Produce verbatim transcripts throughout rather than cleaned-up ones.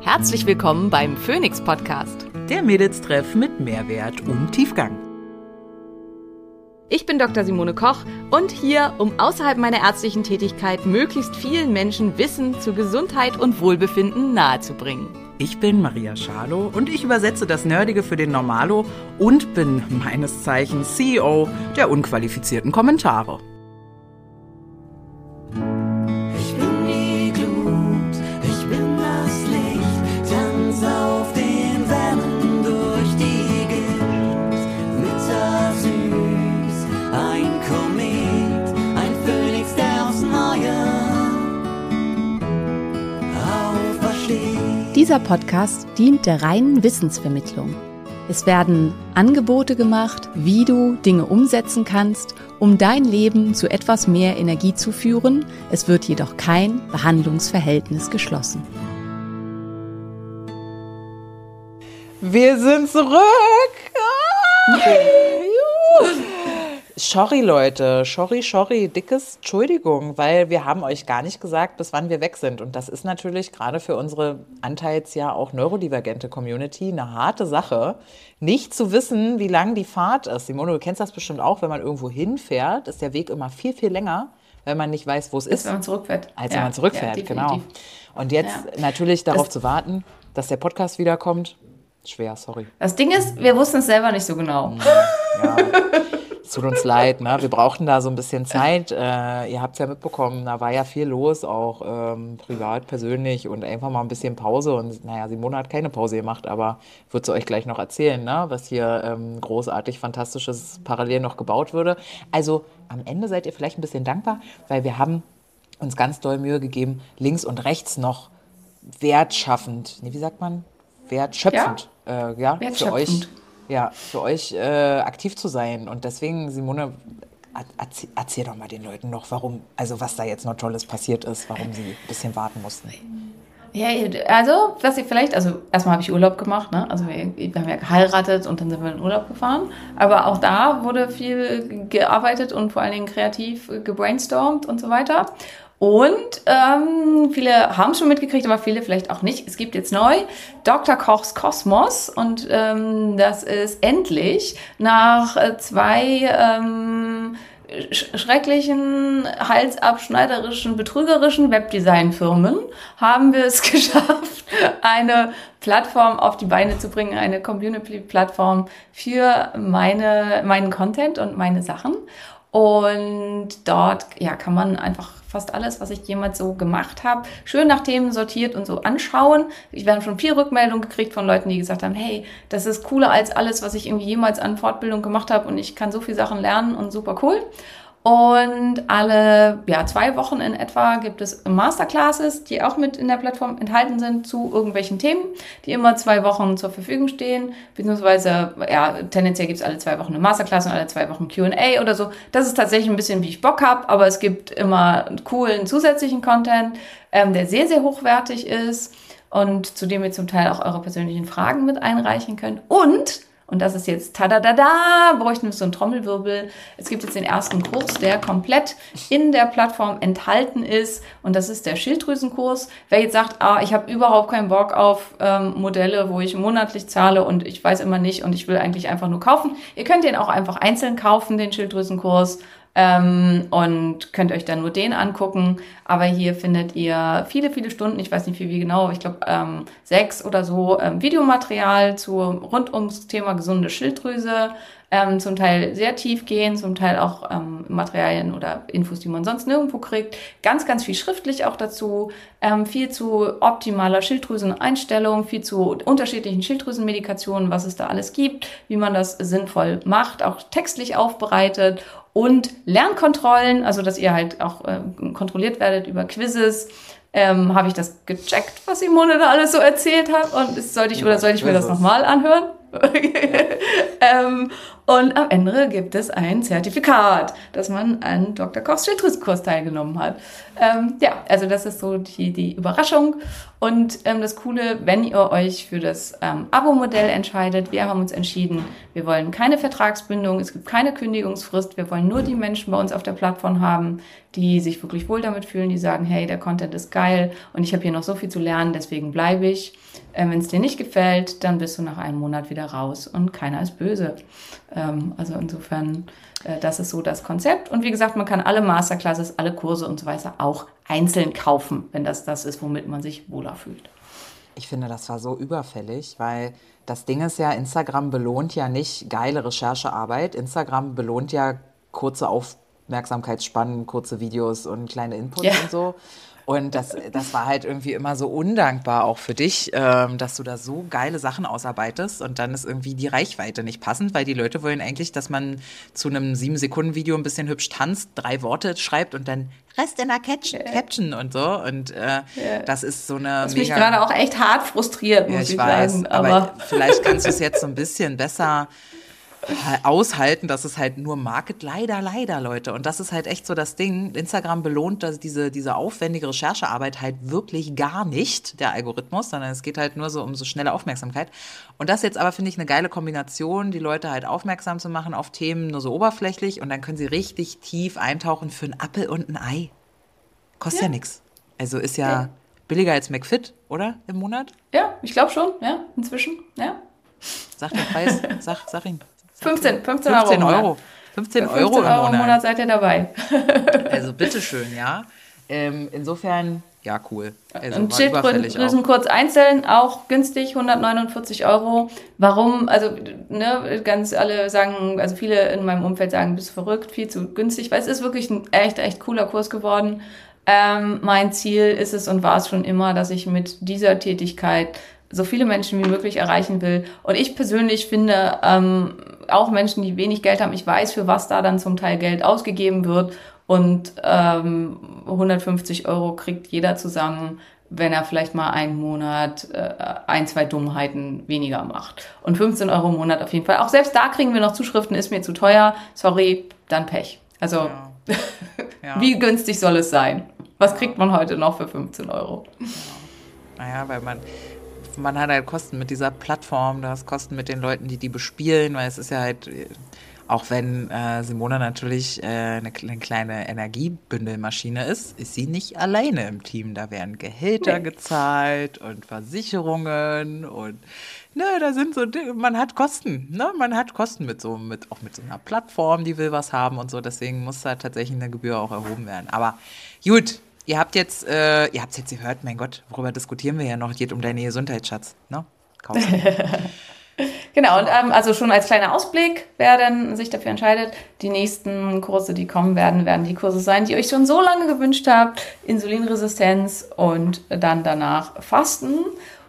Herzlich willkommen beim Phoenix Podcast. Der Mädels-Treff mit Mehrwert und Tiefgang. Ich bin Doktor Simone Koch und hier, um außerhalb meiner ärztlichen Tätigkeit möglichst vielen Menschen Wissen zu Gesundheit und Wohlbefinden nahezubringen. Ich bin Maria Schalow und ich übersetze das Nerdige für den Normalo und bin meines Zeichens C E O der unqualifizierten Kommentare. Ich bin die Glut, ich bin das Licht, tanz auf den Wellen durch die Gift. Bittersüß, ein Komet, ein Phönix, der aufs Neue aufersteht. Dieser Podcast dient der reinen Wissensvermittlung. Es werden Angebote gemacht, wie du Dinge umsetzen kannst, um dein Leben zu etwas mehr Energie zu führen. Es wird jedoch kein Behandlungsverhältnis geschlossen. Wir sind zurück! Ah! Sorry, Leute. Sorry, sorry. Dickes Entschuldigung, weil wir haben euch gar nicht gesagt, bis wann wir weg sind. Und das ist natürlich gerade für unsere anteils ja auch neurodivergente Community eine harte Sache, nicht zu wissen, wie lang die Fahrt ist. Simone, du kennst das bestimmt auch, wenn man irgendwo hinfährt, ist der Weg immer viel, viel länger, wenn man nicht weiß, wo es ist. Als wenn man zurückfährt. Als ja, wenn man zurückfährt, ja, genau. Und jetzt ja. natürlich darauf das, zu warten, dass der Podcast wiederkommt, schwer, sorry. Das Ding ist, wir wussten es selber nicht so genau. Ja. Es tut uns leid, ne? Wir brauchten da so ein bisschen Zeit. Äh, ihr habt es ja mitbekommen, da war ja viel los, auch ähm, privat, persönlich und einfach mal ein bisschen Pause. Und naja, Simone hat keine Pause gemacht, aber wird sie euch gleich noch erzählen, ne? Was hier ähm, großartig, fantastisches parallel noch gebaut würde. Also am Ende seid ihr vielleicht ein bisschen dankbar, weil wir haben uns ganz doll Mühe gegeben, links und rechts noch wertschaffend, nee, wie sagt man? Wertschöpfend, ja, äh, ja für euch. Ja, für euch äh, aktiv zu sein. Und deswegen, Simone, erzähl, erzähl doch mal den Leuten noch, warum, also was da jetzt noch Tolles passiert ist, warum sie ein bisschen warten mussten. Ja, also, was ihr vielleicht, also erstmal habe ich Urlaub gemacht, ne? Also wir, wir haben ja geheiratet und dann sind wir in Urlaub gefahren. Aber auch da wurde viel gearbeitet und vor allen Dingen kreativ gebrainstormt und so weiter. Und ähm, viele haben es schon mitgekriegt, aber viele vielleicht auch nicht. Es gibt jetzt neu Doktor Kochs Kosmos und ähm, das ist endlich nach äh, zwei ähm, sch- schrecklichen, halsabschneiderischen, betrügerischen Webdesign-Firmen haben wir es geschafft, eine Plattform auf die Beine zu bringen, eine Community-Plattform für meine, meinen Content und meine Sachen. Und dort ja, kann man einfach fast alles, was ich jemals so gemacht habe, schön nach Themen sortiert und so anschauen. Wir haben schon viel Rückmeldung gekriegt von Leuten, die gesagt haben, hey, das ist cooler als alles, was ich irgendwie jemals an Fortbildung gemacht habe und ich kann so viele Sachen lernen und super cool. Und alle ja, zwei Wochen in etwa gibt es Masterclasses, die auch mit in der Plattform enthalten sind zu irgendwelchen Themen, die immer zwei Wochen zur Verfügung stehen. Beziehungsweise, ja, tendenziell gibt es alle zwei Wochen eine Masterclass und alle zwei Wochen Q and A oder so. Das ist tatsächlich ein bisschen, wie ich Bock habe, aber es gibt immer coolen zusätzlichen Content, ähm, der sehr, sehr hochwertig ist und zu dem ihr zum Teil auch eure persönlichen Fragen mit einreichen könnt. Und Und das ist jetzt, tada-da-da, bräuchten wir so einen Trommelwirbel. Es gibt jetzt den ersten Kurs, der komplett in der Plattform enthalten ist. Und das ist der Schilddrüsenkurs. Wer jetzt sagt, ah, ich habe überhaupt keinen Bock auf ähm, Modelle, wo ich monatlich zahle und ich weiß immer nicht und ich will eigentlich einfach nur kaufen. Ihr könnt den auch einfach einzeln kaufen, den Schilddrüsenkurs. Ähm, und könnt euch dann nur den angucken. Aber hier findet ihr viele, viele Stunden, ich weiß nicht wie, wie genau, aber ich glaube ähm, sechs oder so ähm, Videomaterial zu rund ums Thema gesunde Schilddrüse. Ähm, zum Teil sehr tief gehen, zum Teil auch ähm, Materialien oder Infos, die man sonst nirgendwo kriegt. Ganz, ganz viel schriftlich auch dazu. Ähm, viel zu optimaler Schilddrüseneinstellung, viel zu unterschiedlichen Schilddrüsenmedikationen, was es da alles gibt, wie man das sinnvoll macht, auch textlich aufbereitet. Und Lernkontrollen, also dass ihr halt auch äh, kontrolliert werdet über Quizzes. Ähm, habe ich das gecheckt, was Simone da alles so erzählt hat? Und ist, sollte ich oder sollte ich mir das nochmal anhören? ähm, Und am Ende gibt es ein Zertifikat, dass man an Doktor Kochs Schilddrüsenkurs teilgenommen hat. Ähm, ja, also das ist so die, die Überraschung. Und ähm, das Coole, wenn ihr euch für das ähm, Abo-Modell entscheidet, wir haben uns entschieden, wir wollen keine Vertragsbindung, es gibt keine Kündigungsfrist, wir wollen nur die Menschen bei uns auf der Plattform haben, die sich wirklich wohl damit fühlen, die sagen, hey, der Content ist geil und ich habe hier noch so viel zu lernen, deswegen bleibe ich. Ähm, wenn es dir nicht gefällt, dann bist du nach einem Monat wieder raus und keiner ist böse. Ähm, also insofern, äh, das ist so das Konzept. Und wie gesagt, man kann alle Masterclasses, alle Kurse und so weiter auch einzeln kaufen, wenn das das ist, womit man sich wohler fühlt. Ich finde, das war so überfällig, weil das Ding ist ja, Instagram belohnt ja nicht geile Recherchearbeit. Instagram belohnt ja kurze Aufmerksamkeitsspannen, kurze Videos und kleine Inputs Ja. und so. Und das, das war halt irgendwie immer so undankbar auch für dich, ähm, dass du da so geile Sachen ausarbeitest und dann ist irgendwie die Reichweite nicht passend, weil die Leute wollen eigentlich, dass man zu einem sieben Sekunden Video ein bisschen hübsch tanzt, drei Worte schreibt und dann Rest in der Caption, Caption und so. Und äh, das ist so eine Was mich mega... gerade auch echt hart frustriert, Ja, muss ich ich weiß, sagen. aber, Aber vielleicht kannst du es jetzt so ein bisschen besser äh, aushalten, dass es halt nur Market, leider, leider, Leute. Und das ist halt echt so das Ding. Instagram belohnt das, diese, diese aufwendige Recherchearbeit halt wirklich gar nicht, der Algorithmus, sondern es geht halt nur so um so schnelle Aufmerksamkeit. Und das jetzt aber, finde ich, eine geile Kombination, die Leute halt aufmerksam zu machen auf Themen, nur so oberflächlich und dann können sie richtig tief eintauchen für einen Appel und ein Ei. Kostet ja, ja nichts. Also ist ja, ja billiger als McFit, oder? Im Monat? Ja, ich glaube schon, ja, inzwischen, ja. Sag den Preis, sag, sag ihn. fünfzehn, fünfzehn Euro im Monat. fünfzehn Für Euro im Euro Monat. im Monat seid ihr dabei. Also bitteschön, ja. Ähm, insofern, ja, cool. Also Und war überfällig Schilddrüsen auch. kurz einzeln, auch günstig, hundertneunundvierzig Euro. Warum? Also, ne, ganz alle sagen, also viele in meinem Umfeld sagen, bist verrückt, viel zu günstig, weil es ist wirklich ein echt, echt cooler Kurs geworden. Ähm, mein Ziel ist es und war es schon immer, dass ich mit dieser Tätigkeit so viele Menschen wie möglich erreichen will. Und ich persönlich finde, ähm, auch Menschen, die wenig Geld haben, ich weiß, für was da dann zum Teil Geld ausgegeben wird. Und ähm, hundertfünfzig Euro kriegt jeder zusammen, wenn er vielleicht mal einen Monat äh, ein, zwei Dummheiten weniger macht. Und fünfzehn Euro im Monat auf jeden Fall. Auch selbst da kriegen wir noch Zuschriften, ist mir zu teuer. Sorry, dann Pech. Also, Ja. Ja. wie günstig soll es sein? Was kriegt man heute noch für fünfzehn Euro? Naja, weil man, man hat halt Kosten mit dieser Plattform, du hast Kosten mit den Leuten, die die bespielen, weil es ist ja halt, auch wenn äh, Simona natürlich äh, eine, eine kleine Energiebündelmaschine ist, ist sie nicht alleine im Team. Da werden Gehälter Nee. gezahlt und Versicherungen und ne, da sind so, Dinge- man hat Kosten, ne, man hat Kosten mit so, mit, auch mit so einer Plattform, die will was haben und so, deswegen muss da tatsächlich eine Gebühr auch erhoben werden. Aber gut, ihr habt jetzt, äh, ihr habt jetzt gehört, mein Gott, worüber diskutieren wir ja noch? Es geht um deine Gesundheitsschatz, ne? Kaufst du. Genau, und ähm, also schon als kleiner Ausblick, wer denn sich dafür entscheidet, die nächsten Kurse, die kommen werden, werden die Kurse sein, die ihr euch schon so lange gewünscht habt. Insulinresistenz und dann danach Fasten.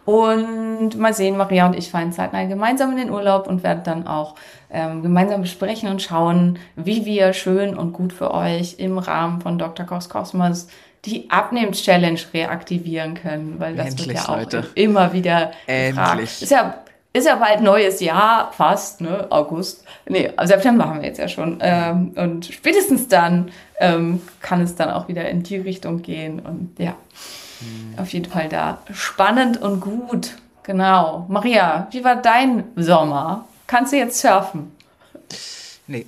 Und mal sehen, Maria und ich fahren zeitnah gemeinsam in den Urlaub und werden dann auch ähm, gemeinsam besprechen und schauen, wie wir schön und gut für euch im Rahmen von Doktor Kochs Kosmos die Abnehm-Challenge reaktivieren können, weil das Endlich, wird ja auch Leute. immer wieder Endlich. gefragt. Ist ja Ist ja bald neues Jahr, fast, ne? August. Nee, September haben wir jetzt ja schon. Ähm, und spätestens dann ähm, kann es dann auch wieder in die Richtung gehen. Und ja, Hm. auf jeden Fall da spannend und gut. Genau. Maria, wie war dein Sommer? Kannst du jetzt surfen? Nee.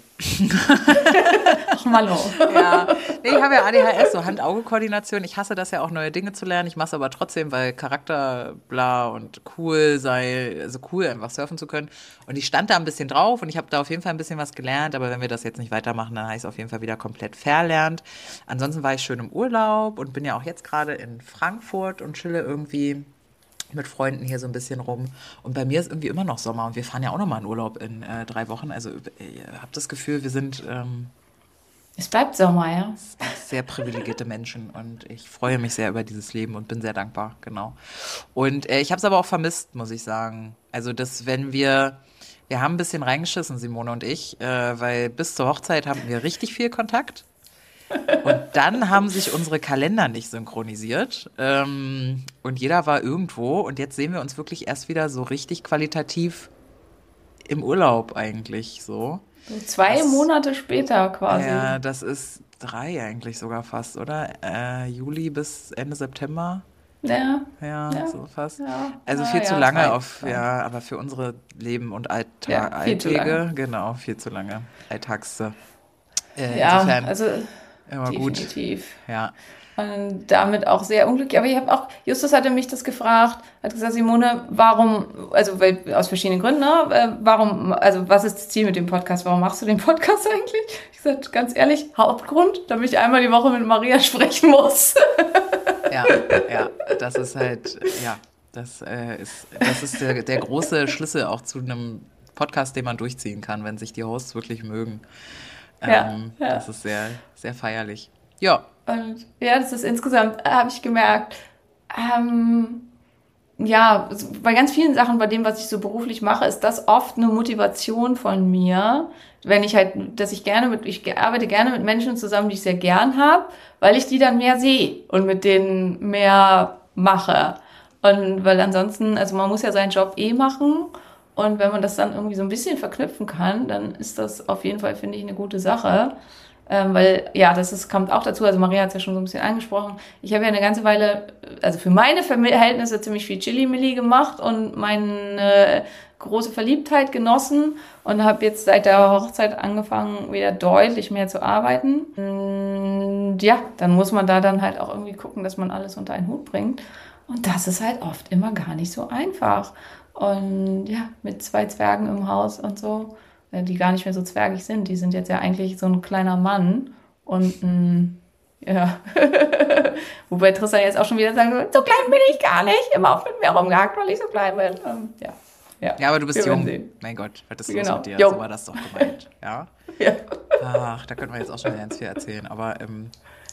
Ach, Malo. Ja, nee, ich habe ja A D H S, so Hand-Auge-Koordination. Ich hasse das ja auch, neue Dinge zu lernen. Ich mache es aber trotzdem, weil Charakter, bla und cool sei, also cool, einfach surfen zu können. Und ich stand da ein bisschen drauf und ich habe da auf jeden Fall ein bisschen was gelernt. Aber wenn wir das jetzt nicht weitermachen, dann habe ich es auf jeden Fall wieder komplett verlernt. Ansonsten war ich schön im Urlaub und bin ja auch jetzt gerade in Frankfurt und chille irgendwie mit Freunden hier so ein bisschen rum. Und bei mir ist irgendwie immer noch Sommer und wir fahren ja auch noch mal in Urlaub in äh, drei Wochen. Also ich habe das Gefühl, wir sind ähm, Es bleibt Sommer, ja? sehr privilegierte Menschen und ich freue mich sehr über dieses Leben und bin sehr dankbar, genau. Und äh, ich habe es aber auch vermisst, muss ich sagen. Also das, wenn wir, wir haben ein bisschen reingeschissen, Simone und ich, äh, weil bis zur Hochzeit hatten wir richtig viel Kontakt. Und dann haben sich unsere Kalender nicht synchronisiert ähm, und jeder war irgendwo und jetzt sehen wir uns wirklich erst wieder so richtig qualitativ im Urlaub eigentlich so. So zwei Das- Monate später quasi. Ja, das ist drei eigentlich sogar fast, oder? Äh, Juli bis Ende September. Ja, Ja, Ja. so fast. ja. Also Na viel zu ja, lange drei, auf, drei. ja, aber für unsere Leben und Alltag, Ja, viel zu Alltäge, lange. genau, viel zu lange. Alltags. Äh, Ja, insofern also immer gut. definitiv. Ja. Und damit auch sehr unglücklich. Aber ich habe auch, Justus hatte mich das gefragt, hat gesagt, Simone, warum, also weil, aus verschiedenen Gründen, ne, äh, warum, also was ist das Ziel mit dem Podcast? Warum machst du den Podcast eigentlich? Ich gesagt, ganz ehrlich, Hauptgrund, damit ich einmal die Woche mit Maria sprechen muss. Ja, ja, das ist halt, ja, das äh, ist, das ist der, der große Schlüssel auch zu einem Podcast, den man durchziehen kann, wenn sich die Hosts wirklich mögen. Ja, Ähm, ja. Das ist sehr, sehr feierlich. Ja, Und ja, das ist insgesamt, habe ich gemerkt, ähm, ja, so bei ganz vielen Sachen, bei dem, was ich so beruflich mache, ist das oft eine Motivation von mir, wenn ich halt, dass ich gerne mit, ich arbeite gerne mit Menschen zusammen, die ich sehr gern habe, weil ich die dann mehr sehe und mit denen mehr mache. Und weil ansonsten, also man muss ja seinen Job eh machen. Und wenn man das dann irgendwie so ein bisschen verknüpfen kann, dann ist das auf jeden Fall, finde ich, eine gute Sache. Ähm, weil, ja, das ist, kommt auch dazu, also Maria hat es ja schon so ein bisschen angesprochen, ich habe ja eine ganze Weile, also für meine Verhältnisse ziemlich viel Chili-Milli gemacht und meine große Verliebtheit genossen und habe jetzt seit der Hochzeit angefangen, wieder deutlich mehr zu arbeiten. Und ja, dann muss man da dann halt auch irgendwie gucken, dass man alles unter einen Hut bringt. Und das ist halt oft immer gar nicht so einfach. Und ja, mit zwei Zwergen im Haus und so, die gar nicht mehr so zwergig sind. Die sind jetzt ja eigentlich so ein kleiner Mann. Und ein, ja, wobei Tristan jetzt auch schon wieder sagen wird, so klein bin ich gar nicht. Immer auf mit mir rumgehackt, weil ich so klein bin. Ähm, ja. Ja. ja, aber du bist Wir werden jung. sehen. Mein Gott, was ist los Genau. mit dir? Jung. So war das doch gemeint. Ja? Ja. Ach, da könnten wir jetzt auch schon ganz viel erzählen, aber ähm,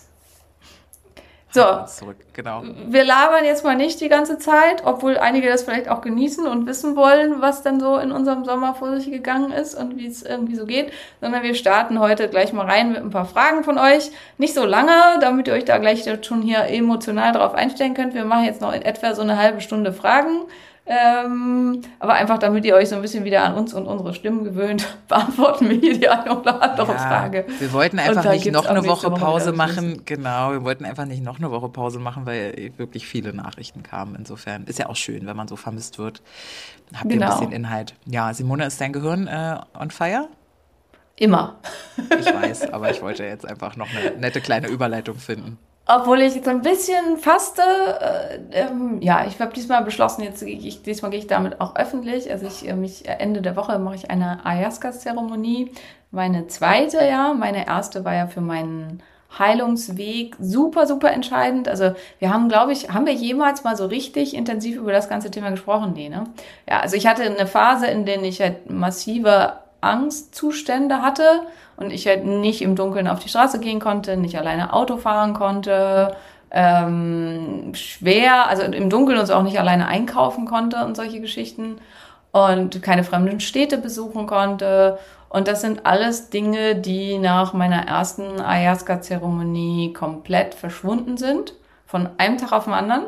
So, halten wir uns zurück. Genau. wir labern jetzt mal nicht die ganze Zeit, obwohl einige das vielleicht auch genießen und wissen wollen, was denn so in unserem Sommer vor sich gegangen ist und wie es irgendwie so geht, sondern wir starten heute gleich mal rein mit ein paar Fragen von euch. Nicht so lange, damit ihr euch da gleich schon hier emotional drauf einstellen könnt. Wir machen jetzt noch in etwa so eine halbe Stunde Fragen. Ähm, aber einfach, damit ihr euch so ein bisschen wieder an uns und unsere Stimmen gewöhnt, beantworten wir hier die eine oder andere Ja, Frage. wir wollten Und einfach dann nicht gibt's noch ab eine nächste Woche Woche Pause wieder Schluss. machen. Genau, wir wollten einfach nicht noch eine Woche Pause machen, weil wirklich viele Nachrichten kamen. Insofern ist ja auch schön, wenn man so vermisst wird. Habt ihr Genau. ein bisschen Inhalt. Ja, Simone, ist dein Gehirn äh, on fire? Immer. Ich weiß, aber ich wollte jetzt einfach noch eine nette kleine Überleitung finden. Obwohl ich jetzt ein bisschen faste, äh, ähm, ja, ich habe diesmal beschlossen, jetzt gehe ich, diesmal gehe ich damit auch öffentlich. Also ich, äh, mich Ende der Woche mache ich eine Ayahuasca-Zeremonie. Meine zweite, ja, meine erste war ja für meinen Heilungsweg super, super entscheidend. Also wir haben, glaube ich, haben wir jemals mal so richtig intensiv über das ganze Thema gesprochen? Nee, ne? Ja, also ich hatte eine Phase, in der ich halt massive Angstzustände hatte und ich halt nicht im Dunkeln auf die Straße gehen konnte, nicht alleine Auto fahren konnte, ähm, schwer, also im Dunkeln und so auch nicht alleine einkaufen konnte und solche Geschichten und keine fremden Städte besuchen konnte. Und das sind alles Dinge, die nach meiner ersten Ayahuasca-Zeremonie komplett verschwunden sind, von einem Tag auf den anderen.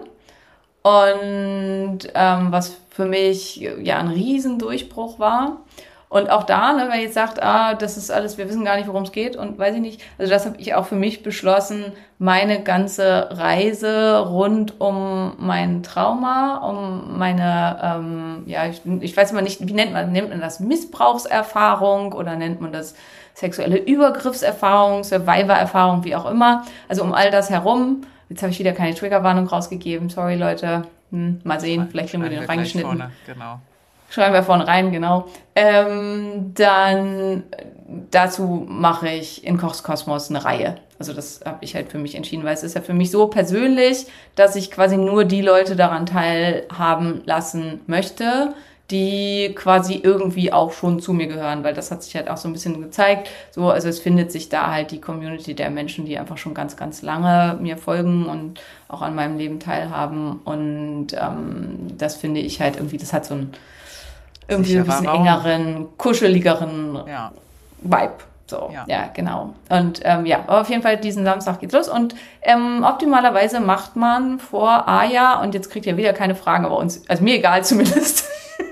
Und ähm, was für mich ja ein Riesendurchbruch war. Und auch da, ne, wenn ihr jetzt sagt, ah, das ist alles, wir wissen gar nicht, worum es geht und weiß ich nicht. Also das habe ich auch für mich beschlossen, meine ganze Reise rund um mein Trauma, um meine, ähm, ja, ich, ich weiß immer nicht, wie nennt man, nennt man das Missbrauchserfahrung oder nennt man das sexuelle Übergriffserfahrung, Survivor-Erfahrung, wie auch immer. Also um all das herum. Jetzt habe ich wieder keine Triggerwarnung rausgegeben. Sorry, Leute. Hm, mal sehen, vielleicht kriegen wir den noch reingeschnitten. Vorne. Genau. Schreiben wir vorne rein, genau. Ähm, dann dazu mache ich in Kochs Kosmos eine Reihe. Also das habe ich halt für mich entschieden, weil es ist ja für mich so persönlich, dass ich quasi nur die Leute daran teilhaben lassen möchte, die quasi irgendwie auch schon zu mir gehören, weil das hat sich halt auch so ein bisschen gezeigt. So, also es findet sich da halt die Community der Menschen, die einfach schon ganz, ganz lange mir folgen und auch an meinem Leben teilhaben. Und ähm, das finde ich halt irgendwie, das hat so ein irgendwie ein bisschen Raum. engeren, kuscheligeren Ja. Vibe. So, ja, Ja. genau. Und ähm, ja, aber auf jeden Fall diesen Samstag geht's los. Und ähm, optimalerweise macht man vor Aya, und jetzt kriegt ihr wieder keine Fragen, aber uns, also mir egal zumindest,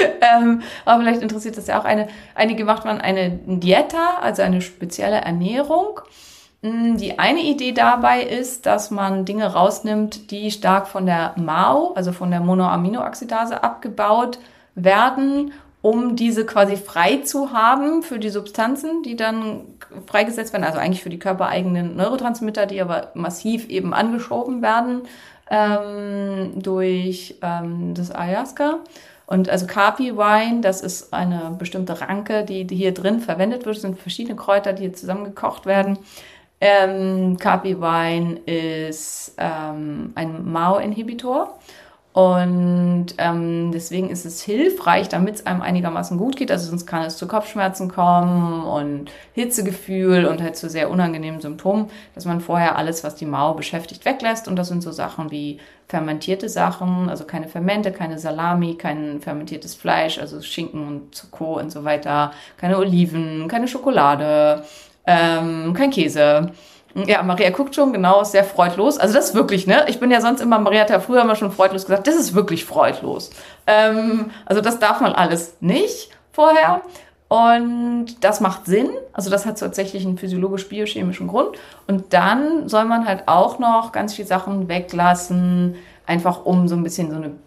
ähm, aber vielleicht interessiert das ja auch eine. Einige macht man eine Dieta, also eine spezielle Ernährung. Die eine Idee dabei ist, dass man Dinge rausnimmt, die stark von der M A O, also von der Monoaminooxidase, abgebaut werden, um diese quasi frei zu haben für die Substanzen, die dann freigesetzt werden, also eigentlich für die körpereigenen Neurotransmitter, die aber massiv eben angeschoben werden ähm, durch ähm, das Ayahuasca. Und also Kapi-Wein, das ist eine bestimmte Ranke, die, die hier drin verwendet wird. Das sind verschiedene Kräuter, die hier zusammengekocht werden. Ähm, Kapi-Wein ist ähm, ein M A O-Inhibitor. Und ähm, deswegen ist es hilfreich, damit es einem einigermaßen gut geht. Also sonst kann es zu Kopfschmerzen kommen und Hitzegefühl und halt zu sehr unangenehmen Symptomen, dass man vorher alles, was die M A O beschäftigt, weglässt. Und das sind so Sachen wie fermentierte Sachen, also keine Fermente, keine Salami, kein fermentiertes Fleisch, also Schinken und Co. und so weiter, keine Oliven, keine Schokolade, ähm, kein Käse. Ja, Maria guckt schon, genau, ist sehr freudlos. Also das ist wirklich, ne? Ich bin ja sonst immer, Maria hat ja früher immer schon freudlos gesagt, das ist wirklich freudlos. Ähm, also das darf man alles nicht vorher. Und das macht Sinn. Also das hat tatsächlich einen physiologisch-biochemischen Grund. Und dann soll man halt auch noch ganz viele Sachen weglassen, einfach um so ein bisschen so eine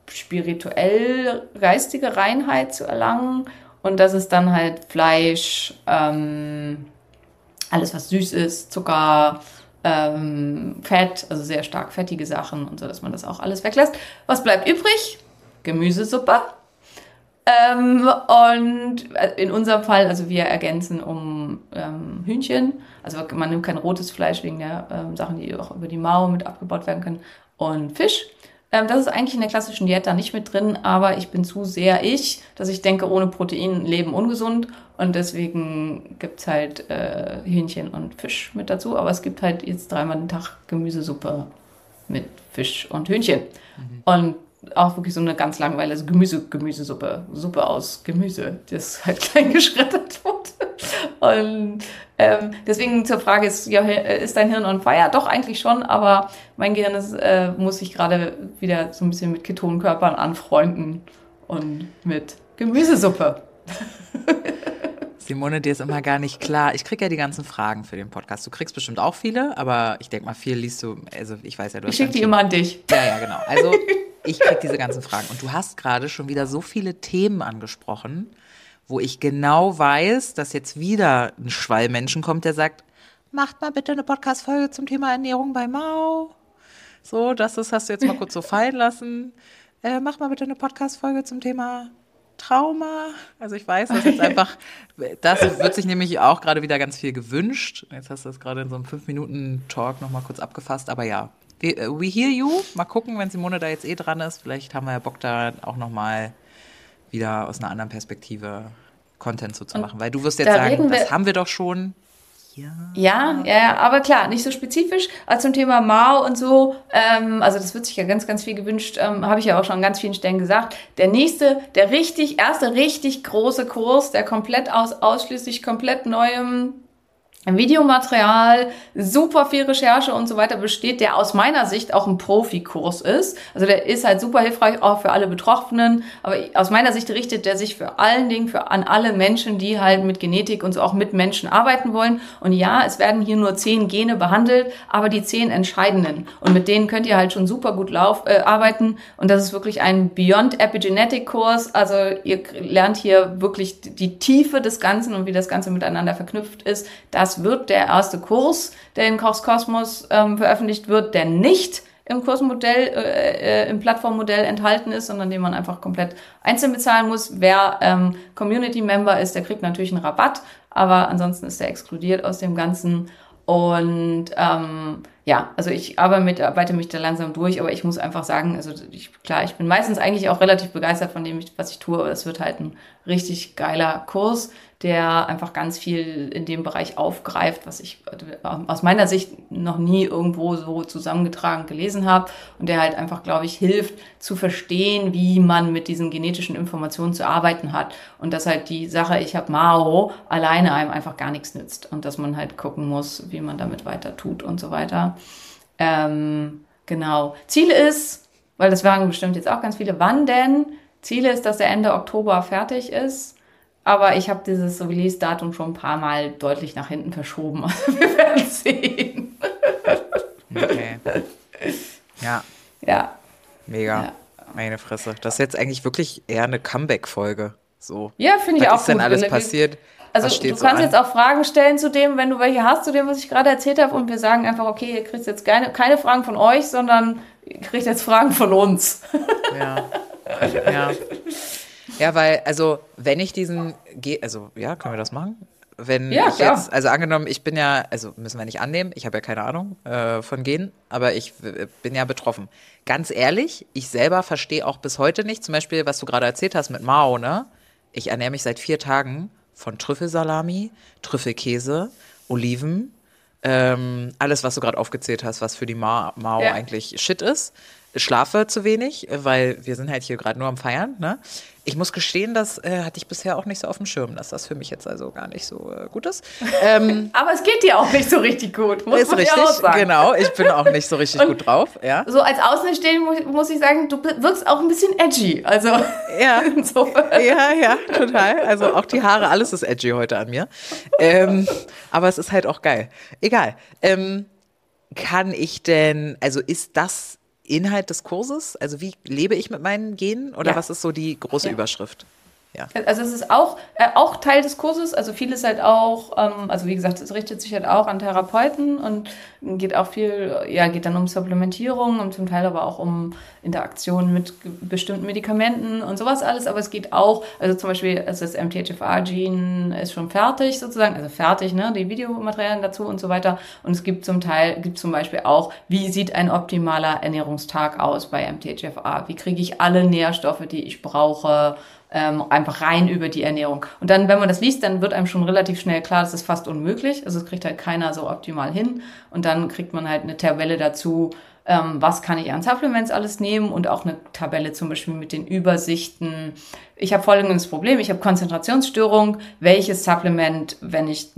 spirituell-geistige Reinheit zu erlangen. Und das ist dann halt Fleisch, ähm, alles, was süß ist, Zucker, ähm, Fett, also sehr stark fettige Sachen und so, dass man das auch alles weglässt. Was bleibt übrig? Gemüsesuppe. Ähm, und in unserem Fall, also wir ergänzen um ähm, Hühnchen. Also man nimmt kein rotes Fleisch wegen der ähm, Sachen, die auch über die M A O mit abgebaut werden können. Und Fisch. Ähm, das ist eigentlich in der klassischen Diät da nicht mit drin, aber ich bin zu sehr ich, dass ich denke, ohne Protein leben ungesund. Und deswegen gibt's halt äh, Hähnchen und Fisch mit dazu. Aber es gibt halt jetzt dreimal den Tag Gemüsesuppe mit Fisch und Hühnchen. Mhm. Und auch wirklich so eine ganz langweilige Gemüse, Gemüsesuppe. Suppe aus Gemüse, das halt klein geschreddert wird. Und ähm, deswegen zur Frage, ist, ja, ist dein Hirn on fire? Doch, eigentlich schon. Aber mein Gehirn ist, äh, muss sich gerade wieder so ein bisschen mit Ketonkörpern anfreunden. Und mit Gemüsesuppe. Simone, dir ist immer gar nicht klar. Ich kriege ja die ganzen Fragen für den Podcast. Du kriegst bestimmt auch viele, aber ich denke mal, viel liest du, also ich weiß ja, du hast... Ich schicke die immer an dich. Ja, ja, genau. Also ich kriege diese ganzen Fragen. Und du hast gerade schon wieder so viele Themen angesprochen, wo ich genau weiß, dass jetzt wieder ein Schwall Menschen kommt, der sagt, macht mal bitte eine Podcast-Folge zum Thema Ernährung bei M A O. So, das ist, hast du jetzt mal kurz so fallen lassen. Äh, macht mal bitte eine Podcast-Folge zum Thema Trauma. Also ich weiß, dass jetzt einfach, das wird sich nämlich auch gerade wieder ganz viel gewünscht. Jetzt hast du das gerade in so einem fünf Minuten Talk nochmal kurz abgefasst, aber ja, we, we hear you. Mal gucken, wenn Simone da jetzt eh dran ist, vielleicht haben wir ja Bock da auch nochmal wieder aus einer anderen Perspektive Content so zu machen, weil du wirst jetzt sagen, das haben wir doch schon. Ja. Ja, ja, aber klar, nicht so spezifisch als zum Thema M A O und so. Ähm, also das wird sich ja ganz, ganz viel gewünscht, ähm, habe ich ja auch schon an ganz vielen Stellen gesagt. Der nächste, der richtig, erste richtig große Kurs, der komplett aus, ausschließlich komplett neuem Videomaterial, super viel Recherche und so weiter besteht, der aus meiner Sicht auch ein Profikurs ist. Also der ist halt super hilfreich auch für alle Betroffenen, aber aus meiner Sicht richtet der sich vor allen Dingen für an alle Menschen, die halt mit Genetik und so auch mit Menschen arbeiten wollen. Und ja, es werden hier nur zehn Gene behandelt, aber die zehn entscheidenden. Und mit denen könnt ihr halt schon super gut lauf, äh, arbeiten. Und das ist wirklich ein Beyond Epigenetic Kurs. Also ihr lernt hier wirklich die Tiefe des Ganzen und wie das Ganze miteinander verknüpft ist. Das wird der erste Kurs, der in Kochs Kosmos ähm, veröffentlicht wird, der nicht im Kursmodell, äh, im Plattformmodell enthalten ist, sondern den man einfach komplett einzeln bezahlen muss. Wer ähm, Community-Member ist, der kriegt natürlich einen Rabatt, aber ansonsten ist der exkludiert aus dem Ganzen. Und ähm, ja, also ich arbeite mich da langsam durch, aber ich muss einfach sagen, also ich, klar, ich bin meistens eigentlich auch relativ begeistert von dem, was ich tue, aber es wird halt ein richtig geiler Kurs, der einfach ganz viel in dem Bereich aufgreift, was ich aus meiner Sicht noch nie irgendwo so zusammengetragen gelesen habe und der halt einfach, glaube ich, hilft zu verstehen, wie man mit diesen genetischen Informationen zu arbeiten hat und dass halt die Sache, ich habe M A O, alleine einem einfach gar nichts nützt und dass man halt gucken muss, wie man damit weiter tut und so weiter. Ähm, genau. Ziel ist, weil das waren bestimmt jetzt auch ganz viele, wann denn Ziel ist, dass er Ende Oktober fertig ist. Aber ich habe dieses Release-Datum schon ein paar Mal deutlich nach hinten verschoben. Also wir werden sehen. Okay. Ja. Ja. Mega. Ja. Meine Fresse. Das ist jetzt eigentlich wirklich eher eine Comeback-Folge. So. Ja, finde ich Was auch ist denn gut. alles Wenn- passiert? Also Was steht du so kannst an? jetzt auch Fragen stellen zu dem, wenn du welche hast, zu dem, was ich gerade erzählt habe. Und wir sagen einfach, okay, ihr kriegt jetzt keine, keine Fragen von euch, sondern ihr kriegt jetzt Fragen von uns. Ja. Ja. Ja, weil, also, wenn ich diesen, Ge- also, ja, können wir das machen? Wenn Ja, ich klar. jetzt, also angenommen, ich bin ja, also müssen wir nicht annehmen, ich habe ja keine Ahnung äh, von Genen, aber ich w- bin ja betroffen. Ganz ehrlich, ich selber verstehe auch bis heute nicht, zum Beispiel, was du gerade erzählt hast mit Mao, ne? Ich ernähre mich seit vier Tagen von Trüffelsalami, Trüffelkäse, Oliven, ähm, alles, was du gerade aufgezählt hast, was für die Ma Mao Ja. eigentlich Shit ist. Schlafe zu wenig, weil wir sind halt hier gerade nur am Feiern. Ne? Ich muss gestehen, das äh, hatte ich bisher auch nicht so auf dem Schirm, dass das für mich jetzt also gar nicht so äh, gut ist. Ähm, Aber es geht dir auch nicht so richtig gut, muss ist man richtig, ja auch sagen. genau. Ich bin auch nicht so richtig gut drauf. Ja, So als Außenstehende muss, muss ich sagen, du wirkst auch ein bisschen edgy. Also ja. insofern. Ja, ja, total. Also auch die Haare, alles ist edgy heute an mir. Ähm, aber es ist halt auch geil. Egal. Ähm, kann ich denn, also ist das Inhalt des Kurses? Also wie lebe ich mit meinen Genen? Oder Ja. was ist so die große Ja. Überschrift? Ja. Also es ist auch, äh, auch Teil des Kurses, also vieles halt auch, ähm, also wie gesagt, es richtet sich halt auch an Therapeuten und geht auch viel, ja, geht dann um Supplementierung und zum Teil aber auch um Interaktion mit ge- bestimmten Medikamenten und sowas alles, aber es geht auch, also zum Beispiel, also das M T H F R-Gene ist schon fertig sozusagen, also fertig, ne, die Videomaterialien dazu und so weiter und es gibt zum Teil, gibt zum Beispiel auch, wie sieht ein optimaler Ernährungstag aus bei M T H F R, wie kriege ich alle Nährstoffe, die ich brauche, ähm, einfach rein über die Ernährung. Und dann, wenn man das liest, dann wird einem schon relativ schnell klar, das ist fast unmöglich. Also es kriegt halt keiner so optimal hin. Und dann kriegt man halt eine Tabelle dazu, ähm, was kann ich an Supplements alles nehmen und auch eine Tabelle zum Beispiel mit den Übersichten. Ich habe folgendes Problem, ich habe Konzentrationsstörung. Welches Supplement, wenn ich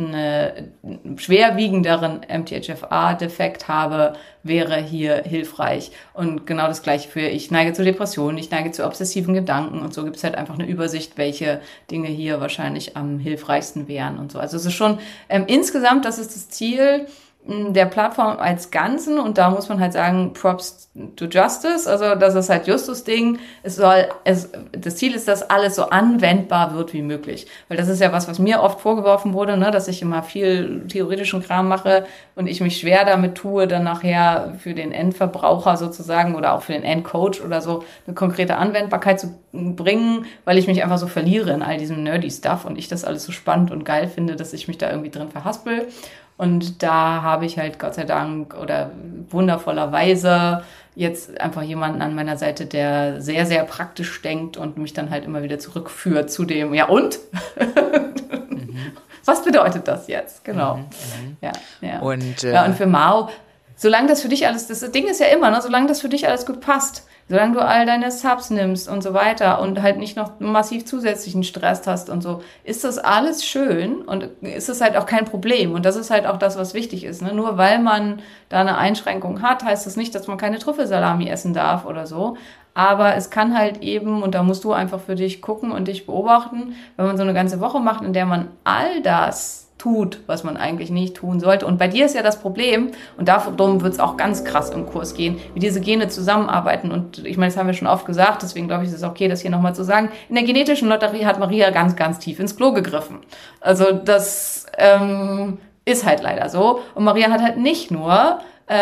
einen schwerwiegenderen M T H F R-Defekt habe, wäre hier hilfreich. Und genau das Gleiche für, ich neige zu Depressionen, ich neige zu obsessiven Gedanken und so gibt es halt einfach eine Übersicht, welche Dinge hier wahrscheinlich am hilfreichsten wären und so. Also es ist schon ähm, insgesamt, das ist das Ziel mh, der Plattform als Ganzen und da muss man halt sagen, Props to Justice, also das ist halt Justus-Ding. Es soll, es, das Ziel ist, dass alles so anwendbar wird wie möglich. Weil das ist ja was, was mir oft vorgeworfen wurde, ne, dass ich immer viel theoretischen Kram mache und ich mich schwer damit tue, dann nachher für den Endverbraucher sozusagen oder auch für den Endcoach oder so eine konkrete Anwendbarkeit zu bringen, weil ich mich einfach so verliere in all diesem nerdy Stuff und ich das alles so spannend und geil finde, dass ich mich da irgendwie drin verhaspel. Und da habe ich halt Gott sei Dank oder wundervollerweise jetzt einfach jemanden an meiner Seite, der sehr, sehr praktisch denkt und mich dann halt immer wieder zurückführt zu dem, ja und? Mhm. Was bedeutet das jetzt? Genau. Mhm, ja, ja. Und, äh, ja, und für Mao, solange das für dich alles, das Ding ist ja immer, ne, solange das für dich alles gut passt, solange du all deine Subs nimmst und so weiter und halt nicht noch massiv zusätzlichen Stress hast und so, ist das alles schön und ist das halt auch kein Problem. Und das ist halt auch das, was wichtig ist. Ne? Nur weil man da eine Einschränkung hat, heißt das nicht, dass man keine Trüffelsalami essen darf oder so. Aber es kann halt eben, und da musst du einfach für dich gucken und dich beobachten, wenn man so eine ganze Woche macht, in der man all das tut, was man eigentlich nicht tun sollte. Und bei dir ist ja das Problem, und darum wird es auch ganz krass im Kurs gehen, wie diese Gene zusammenarbeiten. Und ich meine, das haben wir schon oft gesagt, deswegen glaube ich, ist es okay, das hier nochmal zu sagen. In der genetischen Lotterie hat Maria ganz, ganz tief ins Klo gegriffen. Also das ähm, ist halt leider so. Und Maria hat halt nicht nur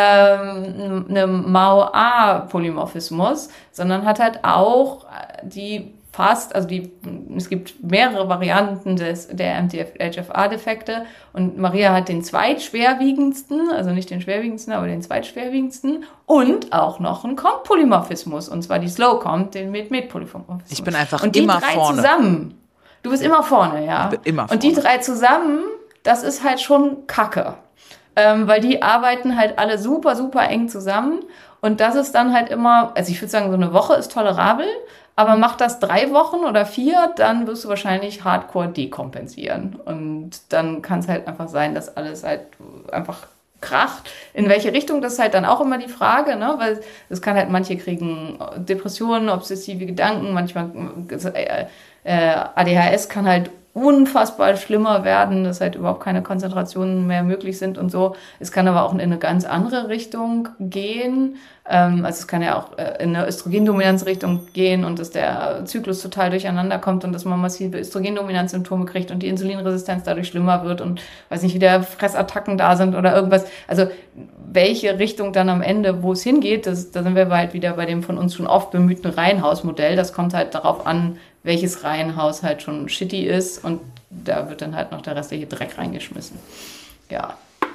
ähm, eine Mao-A-Polymorphismus, sondern hat halt auch die fast, also die, es gibt mehrere Varianten des, der M T H F R-Defekte und Maria hat den zweitschwerwiegendsten, also nicht den schwerwiegendsten, aber den zweitschwerwiegendsten und auch noch einen Comp-Polymorphismus und zwar die Slow-Comp, den Met-Met-Polymorphismus. Ich bin einfach und die immer drei vorne. zusammen, du bist immer vorne, ja. Ich bin immer und die vorne. drei zusammen, das ist halt schon Kacke. Ähm, weil die arbeiten halt alle super, super eng zusammen und das ist dann halt immer, also ich würde sagen, so eine Woche ist tolerabel, aber mach das drei Wochen oder vier, dann wirst du wahrscheinlich hardcore dekompensieren. Und dann kann es halt einfach sein, dass alles halt einfach kracht. In welche Richtung, das ist halt dann auch immer die Frage, ne? Weil es kann halt, manche kriegen Depressionen, obsessive Gedanken, manchmal äh, äh, A D H S kann halt unfassbar schlimmer werden, dass halt überhaupt keine Konzentrationen mehr möglich sind und so. Es kann aber auch in eine ganz andere Richtung gehen. Ähm, also es kann ja auch äh, in eine Östrogendominanzrichtung gehen und dass der Zyklus total durcheinander kommt und dass man massive Östrogendominanzsymptome kriegt und die Insulinresistenz dadurch schlimmer wird und weiß nicht, wieder Fressattacken da sind oder irgendwas. Also welche Richtung dann am Ende, wo es hingeht, das, da sind wir halt wieder bei dem von uns schon oft bemühten Reihenhausmodell. Das kommt halt darauf an, welches Reihenhaus halt schon shitty ist und da wird dann halt noch der restliche Dreck reingeschmissen. Ja.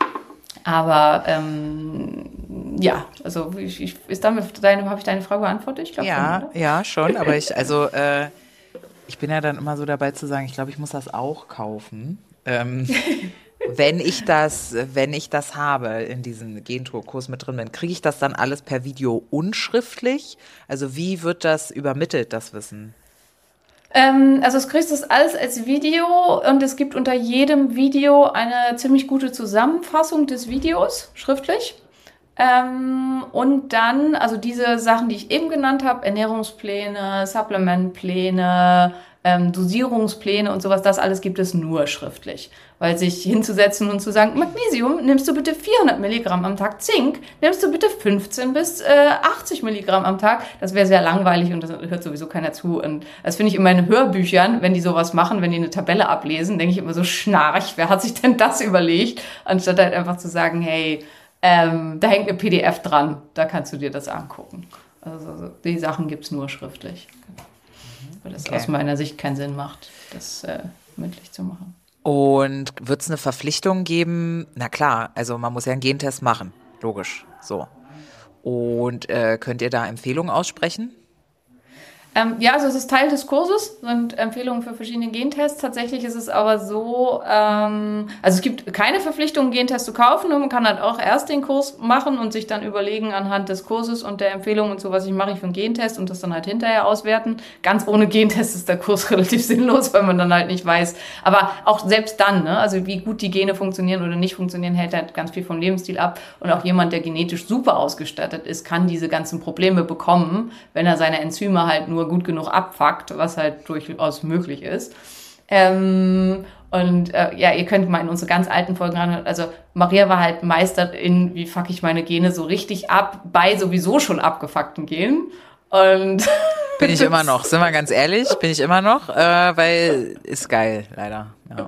Aber ähm, ja, also ich, ich, ist damit deine, habe ich deine Frage beantwortet? Ich glaub, ja, schon, ja, schon, aber ich, also äh, ich bin ja dann immer so dabei zu sagen, ich glaube, ich muss das auch kaufen. Ähm, wenn ich das, wenn ich das habe, in diesem Gentour-Kurs mit drin bin, kriege ich das dann alles per Video unschriftlich? Also wie wird das übermittelt, das Wissen? Ähm, also es kriegst du das alles als Video und es gibt unter jedem Video eine ziemlich gute Zusammenfassung des Videos, schriftlich. Ähm, und dann, also diese Sachen, die ich eben genannt habe, Ernährungspläne, Supplementpläne, ähm, Dosierungspläne und sowas, das alles gibt es nur schriftlich. Weil sich hinzusetzen und zu sagen, Magnesium nimmst du bitte vierhundert Milligramm am Tag, Zink nimmst du bitte fünfzehn bis achtzig Milligramm am Tag, das wäre sehr langweilig und das hört sowieso keiner zu. Und das finde ich in meinen Hörbüchern, wenn die sowas machen, wenn die eine Tabelle ablesen, denke ich immer so, schnarch, wer hat sich denn das überlegt? Anstatt halt einfach zu sagen, hey, ähm, da hängt eine P D F dran, da kannst du dir das angucken. Also die Sachen gibt es nur schriftlich. Weil das okay. aus meiner Sicht keinen Sinn macht, das äh, mündlich zu machen. Und wird es eine Verpflichtung geben? Na klar, also man muss ja einen Gentest machen, logisch, so. Und äh, könnt ihr da Empfehlungen aussprechen? Ähm, ja, also es ist Teil des Kurses, sind Empfehlungen für verschiedene Gentests. Tatsächlich ist es aber so, ähm, also es gibt keine Verpflichtung, einen Gentest zu kaufen. Man kann halt auch erst den Kurs machen und sich dann überlegen anhand des Kurses und der Empfehlungen und so, was ich mache ich für einen Gentest und das dann halt hinterher auswerten. Ganz ohne Gentest ist der Kurs relativ sinnlos, weil man dann halt nicht weiß. Aber auch selbst dann, ne, also wie gut die Gene funktionieren oder nicht funktionieren, hält halt ganz viel vom Lebensstil ab. Und auch jemand, der genetisch super ausgestattet ist, kann diese ganzen Probleme bekommen, wenn er seine Enzyme halt nur gut genug abfuckt, was halt durchaus möglich ist. Ähm, und äh, ja, ihr könnt mal in unsere ganz alten Folgen ran, also Maria war halt Meister in, wie fuck ich meine Gene so richtig ab, bei sowieso schon abgefuckten Genen. Und bin ich immer noch, sind wir ganz ehrlich, bin ich immer noch, äh, weil ist geil, leider. Ja.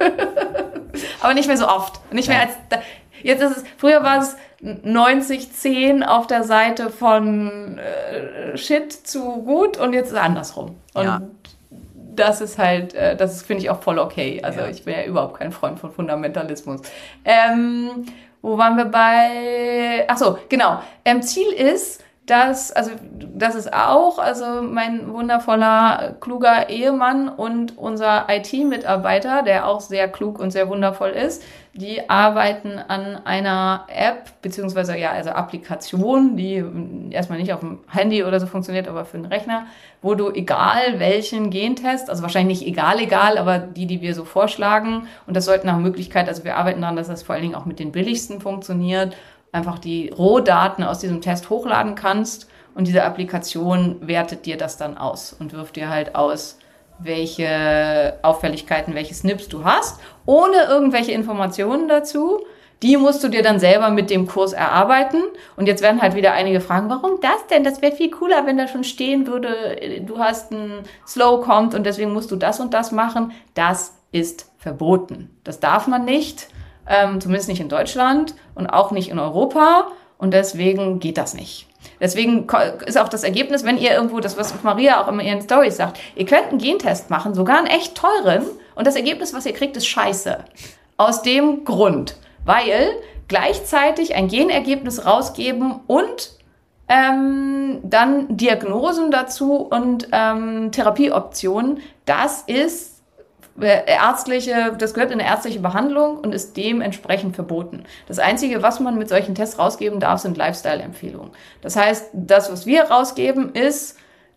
Aber nicht mehr so oft. Nicht mehr als, jetzt ist es, früher war es neunzig zehn auf der Seite von äh, Shit zu gut und jetzt ist es andersrum. Und ja. das ist halt, äh, das finde ich auch voll okay. Also ja. ich bin ja überhaupt kein Freund von Fundamentalismus. Ähm, wo waren wir bei? Ach so, genau. Ähm, Ziel ist, dass, also das ist auch, also mein wundervoller, kluger Ehemann und unser I T-Mitarbeiter, der auch sehr klug und sehr wundervoll ist, die arbeiten an einer App, beziehungsweise ja, also Applikation, die erstmal nicht auf dem Handy oder so funktioniert, aber für den Rechner, wo du egal welchen Gentest, also wahrscheinlich nicht egal, egal, aber die, die wir so vorschlagen, und das sollte nach Möglichkeit, also wir arbeiten daran, dass das vor allen Dingen auch mit den billigsten funktioniert, einfach die Rohdaten aus diesem Test hochladen kannst und diese Applikation wertet dir das dann aus und wirft dir halt aus, welche Auffälligkeiten, welche S N Ps du hast, ohne irgendwelche Informationen dazu. Die musst du dir dann selber mit dem Kurs erarbeiten. Und jetzt werden halt wieder einige fragen, warum das denn? Das wäre viel cooler, wenn da schon stehen würde, du hast einen Slow Count und deswegen musst du das und das machen. Das ist verboten. Das darf man nicht. Ähm, zumindest nicht in Deutschland und auch nicht in Europa und deswegen geht das nicht. Deswegen ist auch das Ergebnis, wenn ihr irgendwo, das was Maria auch immer in ihren Storys sagt, ihr könnt einen Gentest machen, sogar einen echt teuren und das Ergebnis, was ihr kriegt, ist scheiße. Aus dem Grund, weil gleichzeitig ein Genergebnis rausgeben und ähm, dann Diagnosen dazu und ähm, Therapieoptionen, das ist ärztliche, das gehört in eine ärztliche Behandlung und ist dementsprechend verboten. Das Einzige, was man mit solchen Tests rausgeben darf, sind Lifestyle-Empfehlungen. Das heißt, das, was wir rausgeben, ist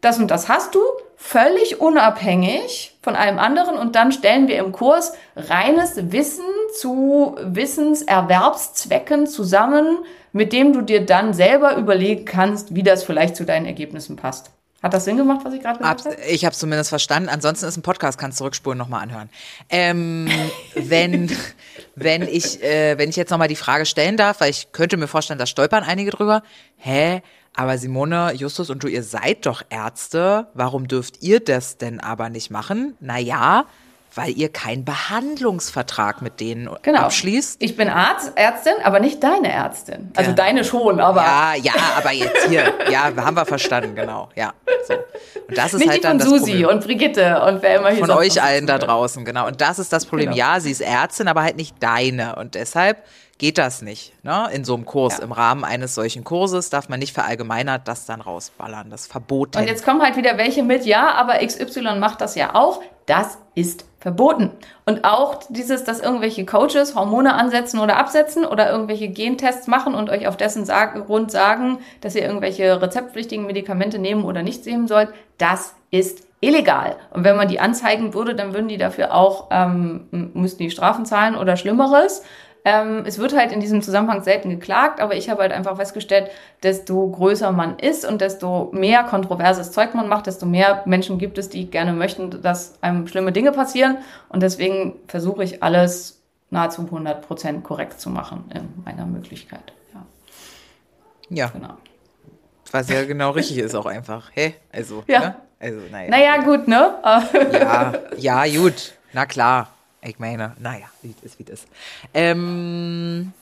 das und das hast du, völlig unabhängig von allem anderen und dann stellen wir im Kurs reines Wissen zu Wissenserwerbszwecken zusammen, mit dem du dir dann selber überlegen kannst, wie das vielleicht zu deinen Ergebnissen passt. Hat das Sinn gemacht, was ich gerade gesagt habe? Ich habe es zumindest verstanden. Ansonsten ist ein Podcast, kannst du zurückspulen, nochmal anhören. Ähm, wenn, wenn, ich, äh, wenn ich jetzt nochmal die Frage stellen darf, weil ich könnte mir vorstellen, da stolpern einige drüber. Hä? Aber Simone, Justus und du, ihr seid doch Ärzte. Warum dürft ihr das denn aber nicht machen? Naja, weil ihr keinen Behandlungsvertrag mit denen genau. abschließt. Ich bin Arzt, Ärztin, aber nicht deine Ärztin. Also ja. deine schon, aber... Ja, ja, aber jetzt hier. Ja, haben wir verstanden, genau. Ja, so. Und das ist nicht halt die dann von das Susi Problem. und Brigitte und wer immer hier Von sonst euch noch allen da sitzt. draußen, genau. Und das ist das Problem. Genau. Ja, sie ist Ärztin, aber halt nicht deine. Und deshalb geht das nicht. Ne? In so einem Kurs, Ja. im Rahmen eines solchen Kurses darf man nicht verallgemeinert das dann rausballern. Das ist verboten. Und jetzt kommen halt wieder welche mit, ja, aber X Y macht das ja auch. Das ist verboten. Und auch dieses, dass irgendwelche Coaches Hormone ansetzen oder absetzen oder irgendwelche Gentests machen und euch auf dessen Sag- Grund sagen, dass ihr irgendwelche rezeptpflichtigen Medikamente nehmen oder nicht nehmen sollt, das ist illegal. Und wenn man die anzeigen würde, dann würden die dafür auch, ähm, müssten die Strafen zahlen oder Schlimmeres. Ähm, es wird halt in diesem Zusammenhang selten geklagt, aber ich habe halt einfach festgestellt, desto größer man ist und desto mehr kontroverses Zeug man macht, desto mehr Menschen gibt es, die gerne möchten, dass einem schlimme Dinge passieren. Und deswegen versuche ich alles nahezu hundert Prozent korrekt zu machen in meiner Möglichkeit. Ja, Ja, genau. was ja genau richtig ist auch einfach. Hä? Also, Ja. ne? Also, naja. Naja, gut, ne? Ja, ja, gut. Na klar. Ich meine, naja, wie es ist, wie es ist. Ähm,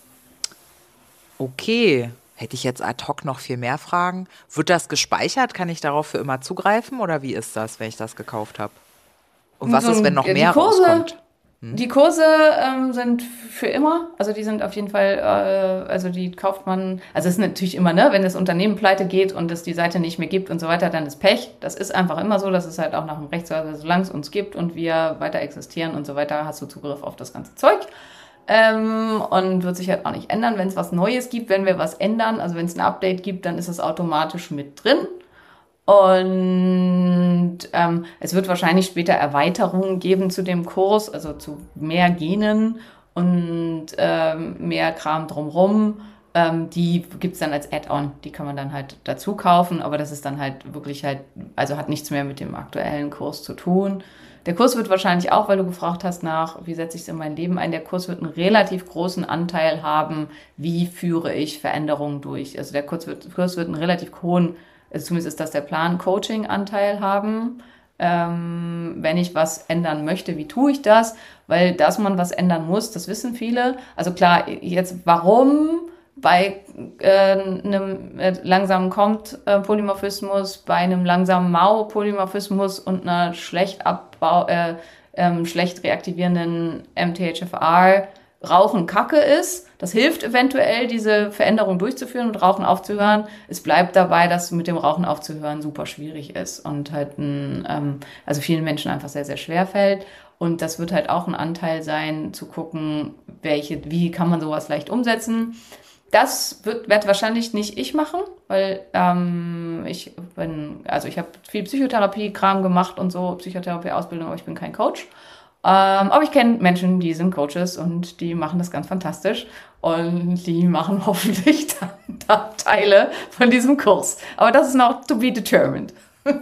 okay. Hätte ich jetzt ad hoc noch viel mehr Fragen? Wird das gespeichert? Kann ich darauf für immer zugreifen? Oder wie ist das, wenn ich das gekauft habe? Und was So, ist, wenn noch die mehr Kurse- rauskommt? Die Kurse ähm, sind für immer, also die sind auf jeden Fall, äh, also die kauft man, also es ist natürlich immer, ne, wenn das Unternehmen pleite geht und es die Seite nicht mehr gibt und so weiter, dann ist Pech. Das ist einfach immer so, das ist halt auch nach dem Rechtsweise, solange es uns gibt und wir weiter existieren und so weiter, hast du Zugriff auf das ganze Zeug. Ähm, und wird sich halt auch nicht ändern, wenn es was Neues gibt, wenn wir was ändern, also wenn es ein Update gibt, dann ist es automatisch mit drin. Und ähm, es wird wahrscheinlich später Erweiterungen geben zu dem Kurs, also zu mehr Genen und ähm, mehr Kram drumrum. Ähm, die gibt's dann als Add-on, die kann man dann halt dazu kaufen, aber das ist dann halt wirklich halt, also hat nichts mehr mit dem aktuellen Kurs zu tun. Der Kurs wird wahrscheinlich auch, weil du gefragt hast nach, wie setze ich es in mein Leben ein, der Kurs wird einen relativ großen Anteil haben, wie führe ich Veränderungen durch. Also der Kurs wird, Kurs wird einen relativ hohen, also zumindest ist das der Plan, Coaching-Anteil haben. Ähm, wenn ich was ändern möchte, wie tue ich das? Weil, dass man was ändern muss, das wissen viele. Also klar, jetzt warum bei äh, einem äh, langsamen Compt-Polymorphismus, bei einem langsamen Mao-Polymorphismus und einer schlecht abbau, äh, ähm, schlecht reaktivierenden M T H F R Rauchen Kacke ist. Das hilft eventuell, diese Veränderung durchzuführen und Rauchen aufzuhören. Es bleibt dabei, dass mit dem Rauchen aufzuhören super schwierig ist und halt ein, ähm, also vielen Menschen einfach sehr, sehr schwer fällt. Und das wird halt auch ein Anteil sein, zu gucken, welche, wie kann man sowas leicht umsetzen. Das wird, wird wahrscheinlich nicht ich machen, weil ähm, ich bin, also ich habe viel Psychotherapie-Kram gemacht und so, Psychotherapie-Ausbildung, aber ich bin kein Coach. Ähm, aber ich kenne Menschen, die sind Coaches und die machen das ganz fantastisch und die machen hoffentlich dann, dann Teile von diesem Kurs. Aber das ist noch to be determined.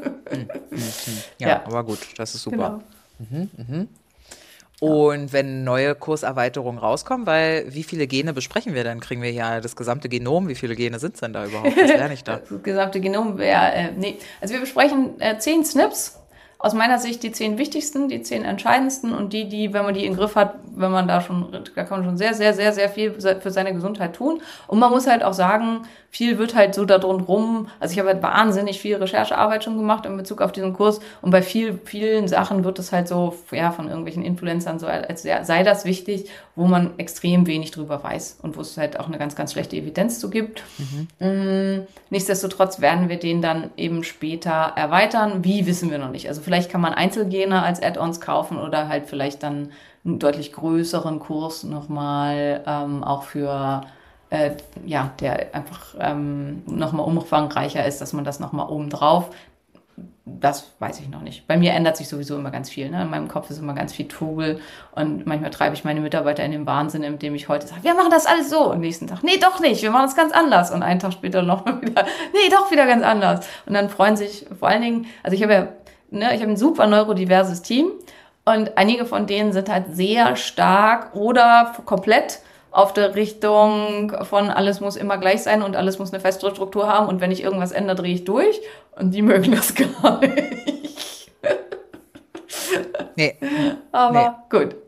Ja, Ja. aber gut, das ist super. Genau. Und wenn neue Kurserweiterungen rauskommen, weil wie viele Gene besprechen wir dann? Kriegen wir ja das gesamte Genom? Wie viele Gene sind es denn da überhaupt? Was lerne ich da? Das gesamte Genom wäre, äh, nee. Also wir besprechen äh, zehn S N Ps. Aus meiner Sicht die zehn wichtigsten, die zehn entscheidendsten und die, die, wenn man die im Griff hat, wenn man da schon, da kann man schon sehr, sehr, sehr, sehr viel für seine Gesundheit tun. Und man muss halt auch sagen, viel wird halt so da drum rum, also ich habe halt wahnsinnig viel Recherchearbeit schon gemacht in Bezug auf diesen Kurs und bei viel, vielen Sachen wird es halt so, ja, von irgendwelchen Influencern so, als sei das wichtig, wo man extrem wenig drüber weiß und wo es halt auch eine ganz, ganz schlechte Evidenz zu gibt. Mhm. Nichtsdestotrotz werden wir den dann eben später erweitern. Wie, wissen wir noch nicht. Also vielleicht kann man Einzelgene als Add-ons kaufen oder halt vielleicht dann einen deutlich größeren Kurs nochmal ähm, auch für Äh, ja, der einfach ähm, nochmal umfangreicher ist, dass man das nochmal oben drauf das weiß ich noch nicht. Bei mir ändert sich sowieso immer ganz viel. Ne? In meinem Kopf ist immer ganz viel Trubel und manchmal treibe ich meine Mitarbeiter in den Wahnsinn, indem ich heute sage, wir machen das alles so. Und am nächsten Tag, nee, doch nicht, wir machen das ganz anders. Und einen Tag später noch mal wieder, nee, doch wieder ganz anders. Und dann freuen sich vor allen Dingen, also ich habe ja, ne, ich habe ein super neurodiverses Team und einige von denen sind halt sehr stark oder komplett auf der Richtung von alles muss immer gleich sein und alles muss eine feste Struktur haben und wenn ich irgendwas ändere, drehe ich durch und die mögen das gar nicht. Nee. Aber nee. Gut.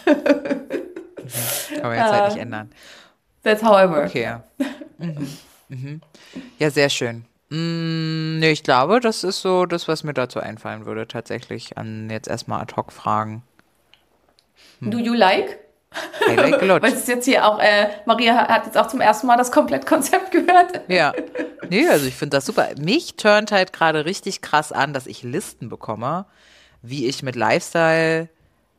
Kann man jetzt halt nicht ändern. That's how I work. Okay. Mhm. Mhm. Ja, sehr schön. Mm, nee, ich glaube, das ist so das, was mir dazu einfallen würde, tatsächlich an jetzt erstmal Ad-Hoc-Fragen. Hm. Do you like? I like a lot. Weil es jetzt hier auch, äh, Maria hat jetzt auch zum ersten Mal das Komplettkonzept gehört. Ja. Nee, also ich finde das super. Mich turnt halt gerade richtig krass an, dass ich Listen bekomme, wie ich mit Lifestyle,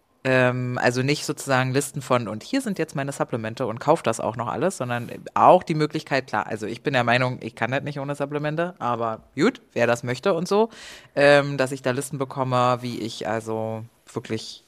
ähm, also nicht sozusagen Listen von und hier sind jetzt meine Supplemente und kauf das auch noch alles, sondern auch die Möglichkeit, klar, also ich bin der Meinung, ich kann das nicht ohne Supplemente, aber gut, wer das möchte und so, ähm, dass ich da Listen bekomme, wie ich also wirklich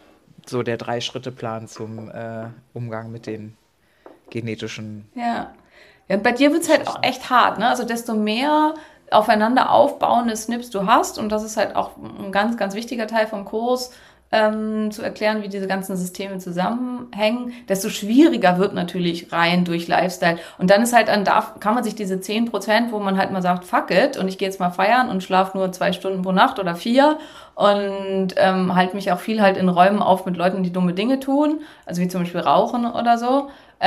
so der Drei-Schritte-Plan zum äh, Umgang mit den genetischen. Ja. Ja, und bei dir wird es halt auch echt hart, ne? Also desto mehr aufeinander aufbauende Snips du hast, und das ist halt auch ein ganz, ganz wichtiger Teil vom Kurs, ähm, zu erklären, wie diese ganzen Systeme zusammenhängen, desto schwieriger wird natürlich rein durch Lifestyle. Und dann ist halt, dann darf, kann man sich diese zehn Prozent, wo man halt mal sagt, fuck it, und ich gehe jetzt mal feiern und schlafe nur zwei Stunden pro Nacht oder vier und ähm, halte mich auch viel halt in Räumen auf mit Leuten, die dumme Dinge tun, also wie zum Beispiel Rauchen oder so.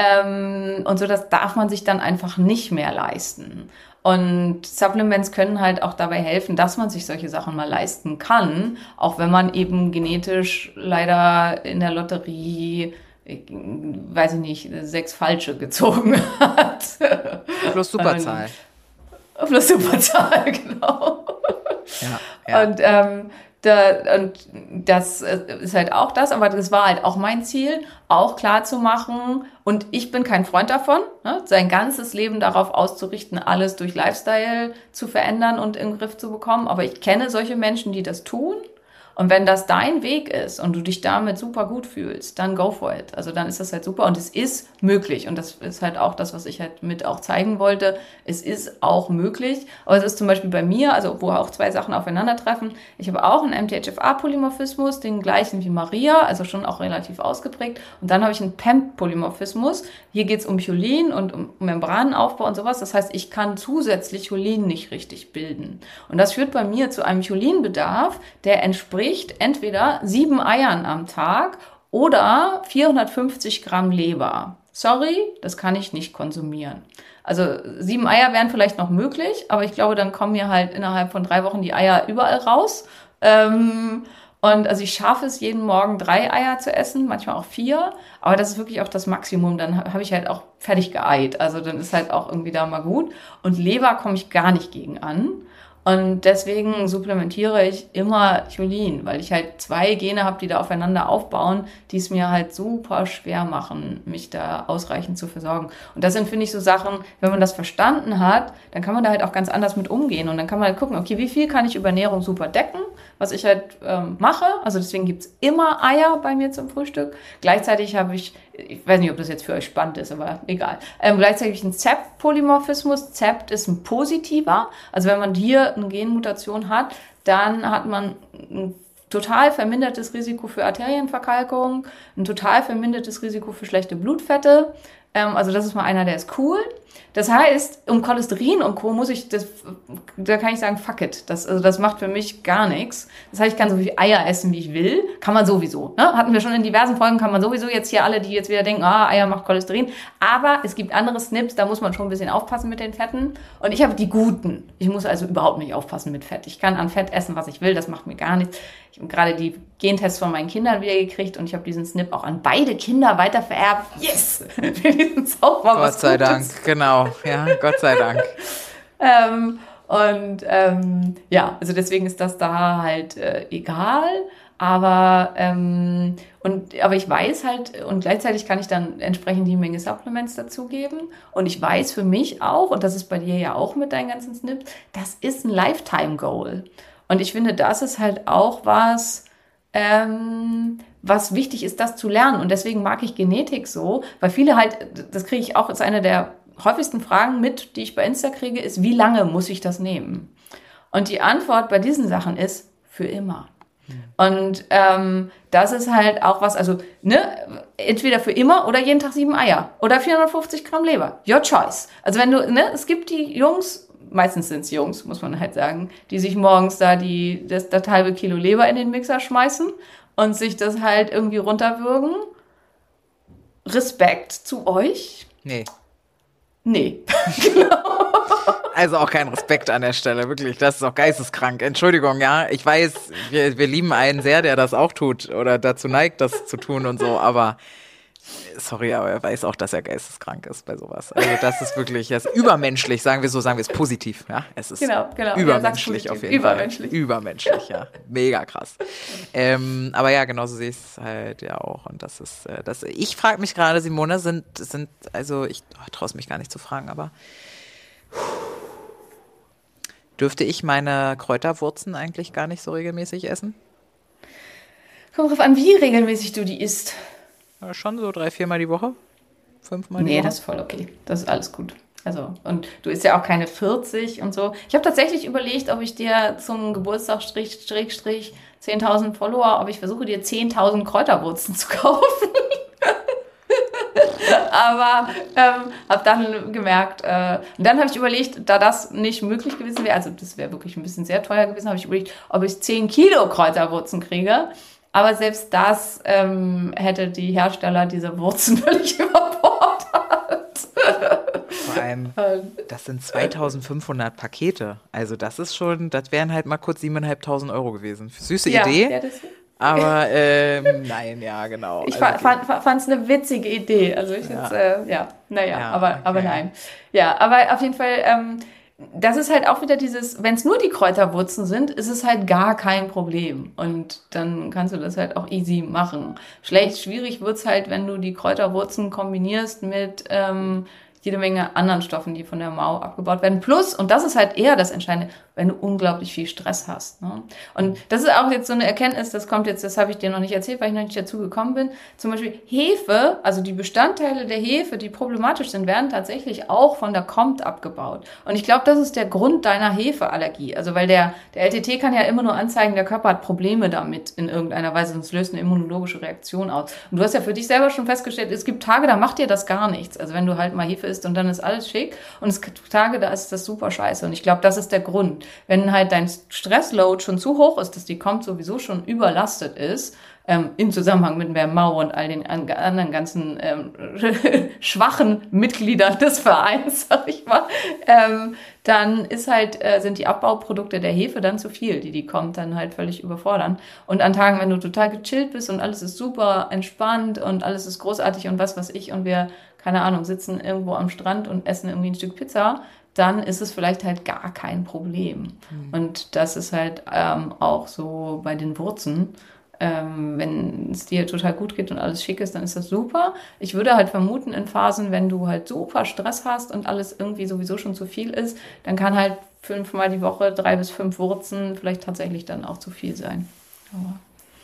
Ähm, und so, das darf man sich dann einfach nicht mehr leisten. Und Supplements können halt auch dabei helfen, dass man sich solche Sachen mal leisten kann, auch wenn man eben genetisch leider in der Lotterie, ich, weiß ich nicht, sechs falsche gezogen hat. Plus Superzahl. Ähm, plus Superzahl, genau. Ja, ja. Und ähm, Da, und das ist halt auch das, aber das war halt auch mein Ziel, auch klar zu machen. Und ich bin kein Freund davon, ne, sein ganzes Leben darauf auszurichten, alles durch Lifestyle zu verändern und in den Griff zu bekommen. Aber ich kenne solche Menschen, die das tun. Und wenn das dein Weg ist und du dich damit super gut fühlst, dann go for it. Also dann ist das halt super und es ist möglich. Und das ist halt auch das, was ich halt mit auch zeigen wollte. Es ist auch möglich. Aber es ist zum Beispiel bei mir, also wo auch zwei Sachen aufeinandertreffen. Ich habe auch einen M T H F R-Polymorphismus, den gleichen wie Maria, also schon auch relativ ausgeprägt. Und dann habe ich einen P E M P-Polymorphismus. Hier geht es um Cholin und um Membranenaufbau und sowas. Das heißt, ich kann zusätzlich Cholin nicht richtig bilden. Und das führt bei mir zu einem Cholinbedarf, der entspricht entweder sieben Eiern am Tag oder vierhundertfünfzig Gramm Leber. Sorry, das kann ich nicht konsumieren. Also sieben Eier wären vielleicht noch möglich, aber ich glaube, dann kommen mir halt innerhalb von drei Wochen die Eier überall raus. Ähm, und also ich schaffe es, jeden Morgen drei Eier zu essen, manchmal auch vier. Aber das ist wirklich auch das Maximum. Dann habe ich halt auch fertig geeilt. Also dann ist halt auch irgendwie da mal gut. Und Leber komme ich gar nicht gegen an. Und deswegen supplementiere ich immer Cholin, weil ich halt zwei Gene habe, die da aufeinander aufbauen, die es mir halt super schwer machen, mich da ausreichend zu versorgen. Und das sind, finde ich, so Sachen, wenn man das verstanden hat, dann kann man da halt auch ganz anders mit umgehen. Und dann kann man halt gucken, okay, wie viel kann ich über Ernährung super decken, was ich halt ähm, mache. Also deswegen gibt's immer Eier bei mir zum Frühstück. Gleichzeitig habe ich, ich weiß nicht, ob das jetzt für euch spannend ist, aber egal. Ähm, gleichzeitig einen Z E P Polymorphismus. Z E P ist ein positiver. Also wenn man hier eine Genmutation hat, dann hat man ein total vermindertes Risiko für Arterienverkalkung, ein total vermindertes Risiko für schlechte Blutfette. Ähm, also das ist mal einer, der ist cool. Das heißt, um Cholesterin und Co. muss ich, das, da kann ich sagen, fuck it. Das, also das macht für mich gar nichts. Das heißt, ich kann so viel Eier essen, wie ich will. Kann man sowieso. Ne? Hatten wir schon in diversen Folgen, kann man sowieso jetzt hier alle, die jetzt wieder denken, ah, Eier macht Cholesterin. Aber es gibt andere Snips, da muss man schon ein bisschen aufpassen mit den Fetten. Und ich habe die guten. Ich muss also überhaupt nicht aufpassen mit Fett. Ich kann an Fett essen, was ich will. Das macht mir gar nichts. Ich habe gerade die Gentests von meinen Kindern wieder gekriegt und ich habe diesen Snip auch an beide Kinder weitervererbt. Yes! Wenigstens auch mal was Gott sei Gutes. Dank, genau. Ja, Gott sei Dank. ähm, und ähm, ja, also deswegen ist das da halt äh, egal. Aber, ähm, und, aber ich weiß halt, und gleichzeitig kann ich dann entsprechend die Menge Supplements dazugeben. Und ich weiß für mich auch, und das ist bei dir ja auch mit deinen ganzen Snips, das ist ein Lifetime-Goal. Und ich finde, das ist halt auch was, ähm, was wichtig ist, das zu lernen. Und deswegen mag ich Genetik so, weil viele halt, das kriege ich auch, ist eine der häufigsten Fragen mit, die ich bei Insta kriege, ist, wie lange muss ich das nehmen? Und die Antwort bei diesen Sachen ist, für immer. Und ähm, das ist halt auch was, also ne, entweder für immer oder jeden Tag sieben Eier oder vierhundertfünfzig Gramm Leber. Your choice. Also wenn du, ne, es gibt die Jungs, meistens sind es Jungs, muss man halt sagen, die sich morgens da die das, das halbe Kilo Leber in den Mixer schmeißen und sich das halt irgendwie runterwürgen. Respekt zu euch. Nee. Nee. Also auch kein Respekt an der Stelle, wirklich. Das ist auch geisteskrank. Entschuldigung, ja. Ich weiß, wir, wir lieben einen sehr, der das auch tut oder dazu neigt, das zu tun und so, aber sorry, aber er weiß auch, dass er geisteskrank ist bei sowas. Also das ist wirklich, das ist übermenschlich, sagen wir so, sagen wir es positiv, ja. Es ist genau, genau. übermenschlich auf jeden übermenschlich. Fall. Übermenschlich, ja. Mega krass. Ähm, aber ja, genauso sehe ich es halt ja auch. Und das ist, äh, das, ich frage mich gerade, Simone, sind, sind, also ich oh, traue es mich gar nicht zu fragen, aber dürfte ich meine Kräuterwurzen eigentlich gar nicht so regelmäßig essen? Kommt drauf an, wie regelmäßig du die isst. Ja, schon so drei, viermal die Woche? Fünfmal die Nee, Woche? das ist voll okay. Das ist alles gut. Also, und du isst ja auch keine vierzig und so. Ich habe tatsächlich überlegt, ob ich dir zum Geburtstag Strich, Strich, Strich zehntausend Follower, ob ich versuche, dir zehntausend Kräuterwurzen zu kaufen. Aber ähm, habe dann gemerkt, äh, und dann habe ich überlegt, da das nicht möglich gewesen wäre, also das wäre wirklich ein bisschen sehr teuer gewesen, habe ich überlegt, ob ich zehn Kilo Kräuterwurzen kriege. Aber selbst das ähm, hätte die Hersteller dieser Wurzen völlig überfordert. Vor allem, das sind zweitausendfünfhundert Pakete. Also das ist schon, das wären halt mal kurz siebentausendfünfhundert Euro gewesen. Süße ja, Idee. Ja, das Aber ähm, nein, ja, genau. Ich also, fand es fand, eine witzige Idee. Also ich Ja. jetzt, äh, ja, naja, Ja, aber, okay. aber nein. Ja, aber auf jeden Fall, ähm, das ist halt auch wieder dieses, wenn es nur die Kräuterwurzen sind, ist es halt gar kein Problem. Und dann kannst du das halt auch easy machen. Schlecht, schwierig wird's halt, wenn du die Kräuterwurzen kombinierst mit ähm, jede Menge anderen Stoffen, die von der Mau abgebaut werden. Plus, und das ist halt eher das Entscheidende, wenn du unglaublich viel Stress hast. Ne? Und das ist auch jetzt so eine Erkenntnis, das kommt jetzt, das habe ich dir noch nicht erzählt, weil ich noch nicht dazu gekommen bin. Zum Beispiel Hefe, also die Bestandteile der Hefe, die problematisch sind, werden tatsächlich auch von der C O M T abgebaut. Und ich glaube, das ist der Grund deiner Hefeallergie. Also weil der, der L T T kann ja immer nur anzeigen, der Körper hat Probleme damit in irgendeiner Weise, sonst löst eine immunologische Reaktion aus. Und du hast ja für dich selber schon festgestellt, es gibt Tage, da macht dir das gar nichts. Also wenn du halt mal Hefe isst und dann ist alles schick. Und es gibt Tage, da ist das super scheiße. Und ich glaube, das ist der Grund. Wenn halt dein Stressload schon zu hoch ist, dass die C O M T sowieso schon überlastet ist, ähm, im Zusammenhang mit der Mau und all den an, anderen ganzen ähm, schwachen Mitgliedern des Vereins, sag ich mal, ähm, dann ist halt, äh, sind die Abbauprodukte der Hefe dann zu viel, die die C O M T dann halt völlig überfordern. Und an Tagen, wenn du total gechillt bist und alles ist super entspannt und alles ist großartig und was weiß ich und wir, keine Ahnung, sitzen irgendwo am Strand und essen irgendwie ein Stück Pizza, dann ist es vielleicht halt gar kein Problem. Mhm. Und das ist halt ähm, auch so bei den Wurzen. Ähm, wenn es dir total gut geht und alles schick ist, dann ist das super. Ich würde halt vermuten, in Phasen, wenn du halt super Stress hast und alles irgendwie sowieso schon zu viel ist, dann kann halt fünfmal die Woche drei bis fünf Wurzen vielleicht tatsächlich dann auch zu viel sein. Aber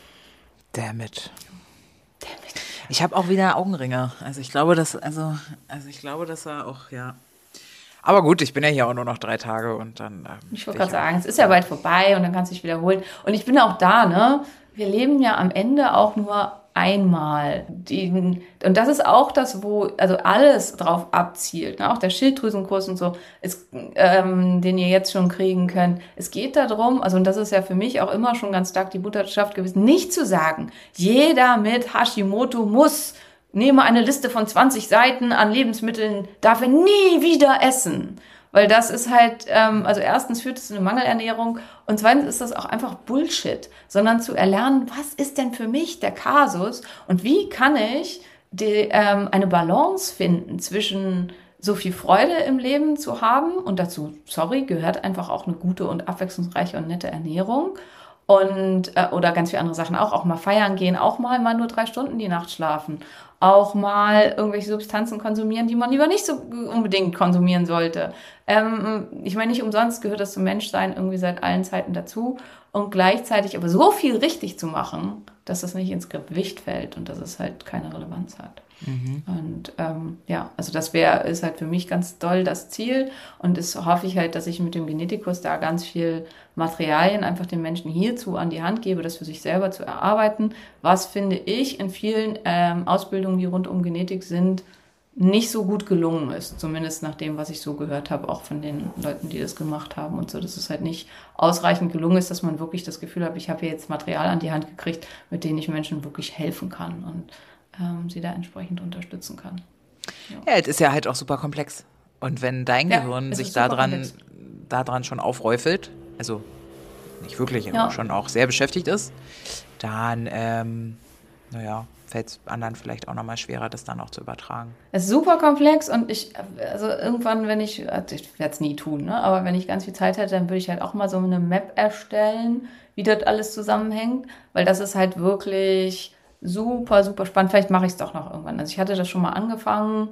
Damn it. Damn it. Ich habe auch wieder Augenringe. Also ich glaube, dass, also, also ich glaube, dass er auch, ja. Aber gut, ich bin ja hier auch nur noch drei Tage und dann. Ähm, ich wollte gerade sagen, es ist ja bald vorbei und dann kannst du dich wiederholen. Und ich bin auch da, ne? Wir leben ja am Ende auch nur einmal. Die, und das ist auch das, wo also alles drauf abzielt. Ne? Auch der Schilddrüsenkurs und so, ist, ähm, den ihr jetzt schon kriegen könnt. Es geht darum, also und das ist ja für mich auch immer schon ganz stark die Botschaft gewesen, nicht zu sagen, jeder mit Hashimoto muss, nehme eine Liste von zwanzig Seiten an Lebensmitteln, darf er nie wieder essen. Weil das ist halt, ähm, also erstens führt es zu einer Mangelernährung und zweitens ist das auch einfach Bullshit, sondern zu erlernen, was ist denn für mich der Kasus und wie kann ich die, ähm, eine Balance finden zwischen so viel Freude im Leben zu haben und dazu, sorry, gehört einfach auch eine gute und abwechslungsreiche und nette Ernährung und äh, oder ganz viele andere Sachen auch, auch mal feiern gehen, auch mal mal nur drei Stunden die Nacht schlafen, auch mal irgendwelche Substanzen konsumieren, die man lieber nicht so unbedingt konsumieren sollte. Ähm, ich meine, nicht umsonst gehört das zum Menschsein irgendwie seit allen Zeiten dazu. Und gleichzeitig aber so viel richtig zu machen, dass es nicht ins Gewicht fällt und dass es halt keine Relevanz hat. Mhm. Und ähm, ja, also das wäre, ist halt für mich ganz doll das Ziel. Und das hoffe ich halt, dass ich mit dem Genetikkurs da ganz viel Materialien einfach den Menschen hierzu an die Hand gebe, das für sich selber zu erarbeiten. Was, finde ich, in vielen ähm, Ausbildungen, die rund um Genetik sind, nicht so gut gelungen ist, zumindest nach dem, was ich so gehört habe, auch von den Leuten, die das gemacht haben und so, dass es halt nicht ausreichend gelungen ist, dass man wirklich das Gefühl hat, ich habe hier jetzt Material an die Hand gekriegt, mit denen ich Menschen wirklich helfen kann und ähm, sie da entsprechend unterstützen kann. Ja, ja, es ist ja halt auch super komplex. Und wenn dein ja, Gehirn sich daran, daran schon aufräufelt, also nicht wirklich, aber ja. schon auch sehr beschäftigt ist, dann, ähm, naja, fällt es anderen vielleicht auch nochmal schwerer, das dann auch zu übertragen. Es ist super komplex und ich, also irgendwann, wenn ich, also ich werde es nie tun, ne? Aber wenn ich ganz viel Zeit hätte, dann würde ich halt auch mal so eine Map erstellen, wie das alles zusammenhängt, weil das ist halt wirklich super, super spannend. Vielleicht mache ich es doch noch irgendwann. Also ich hatte das schon mal angefangen,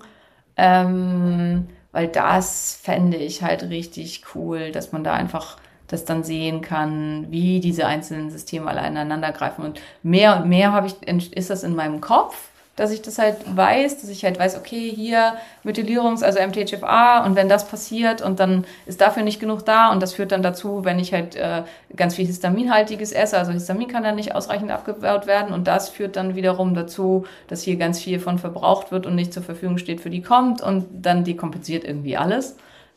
ähm, weil das fände ich halt richtig cool, dass man da einfach das dann sehen kann, wie diese einzelnen Systeme alle ineinander greifen. Und mehr und mehr habe ich, ist das in meinem Kopf, dass ich das halt weiß, dass ich halt weiß, okay, hier Methylierungs-, also M T H F R, und wenn das passiert und dann ist dafür nicht genug da und das führt dann dazu, wenn ich halt äh, ganz viel Histaminhaltiges esse, also Histamin kann dann nicht ausreichend abgebaut werden und das führt dann wiederum dazu, dass hier ganz viel von verbraucht wird und nicht zur Verfügung steht für die kommt und dann dekompensiert irgendwie alles.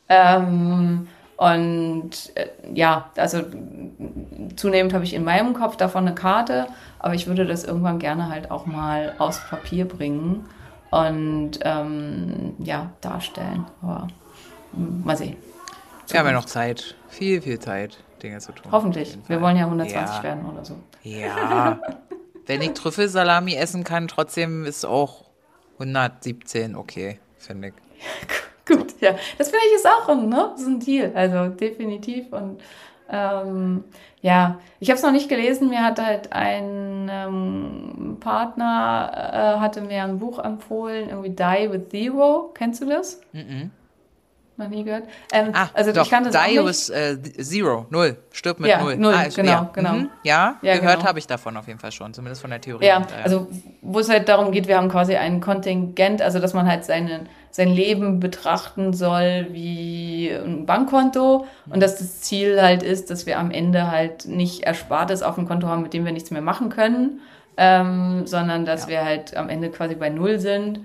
Ähm, Und äh, ja, also zunehmend habe ich in meinem Kopf davon eine Karte, aber ich würde das irgendwann gerne halt auch mal aufs Papier bringen und ähm, ja, darstellen. Aber mal sehen. Wir haben ja noch Zeit, viel, viel Zeit, Dinge zu tun. Hoffentlich. Wir wollen ja hundertzwanzig ja. werden oder so. Ja, wenn ich Trüffelsalami essen kann, trotzdem ist auch hundertsiebzehn okay, finde ich. Gut, ja. Das finde ich ist auch ein, ne? So ein Deal. Also definitiv. Und ähm, ja, ich habe es noch nicht gelesen. Mir hat halt ein ähm, Partner, äh, hatte mir ein Buch empfohlen, irgendwie Die with Zero. Kennst du das? Mhm. Noch nie gehört? Ähm, ah, also doch, ich kannte das Die auch with äh, Zero, null, stirb mit ja, null. null, ah, genau, ja. genau. Mhm. Ja, ja, gehört genau. habe ich davon auf jeden Fall schon, zumindest von der Theorie. Ja, und, äh, also wo es halt darum geht, wir haben quasi ein Kontingent, also dass man halt seine, sein Leben betrachten soll wie ein Bankkonto und dass das Ziel halt ist, dass wir am Ende halt nicht Erspartes auf dem Konto haben, mit dem wir nichts mehr machen können, ähm, sondern dass ja. wir halt am Ende quasi bei Null sind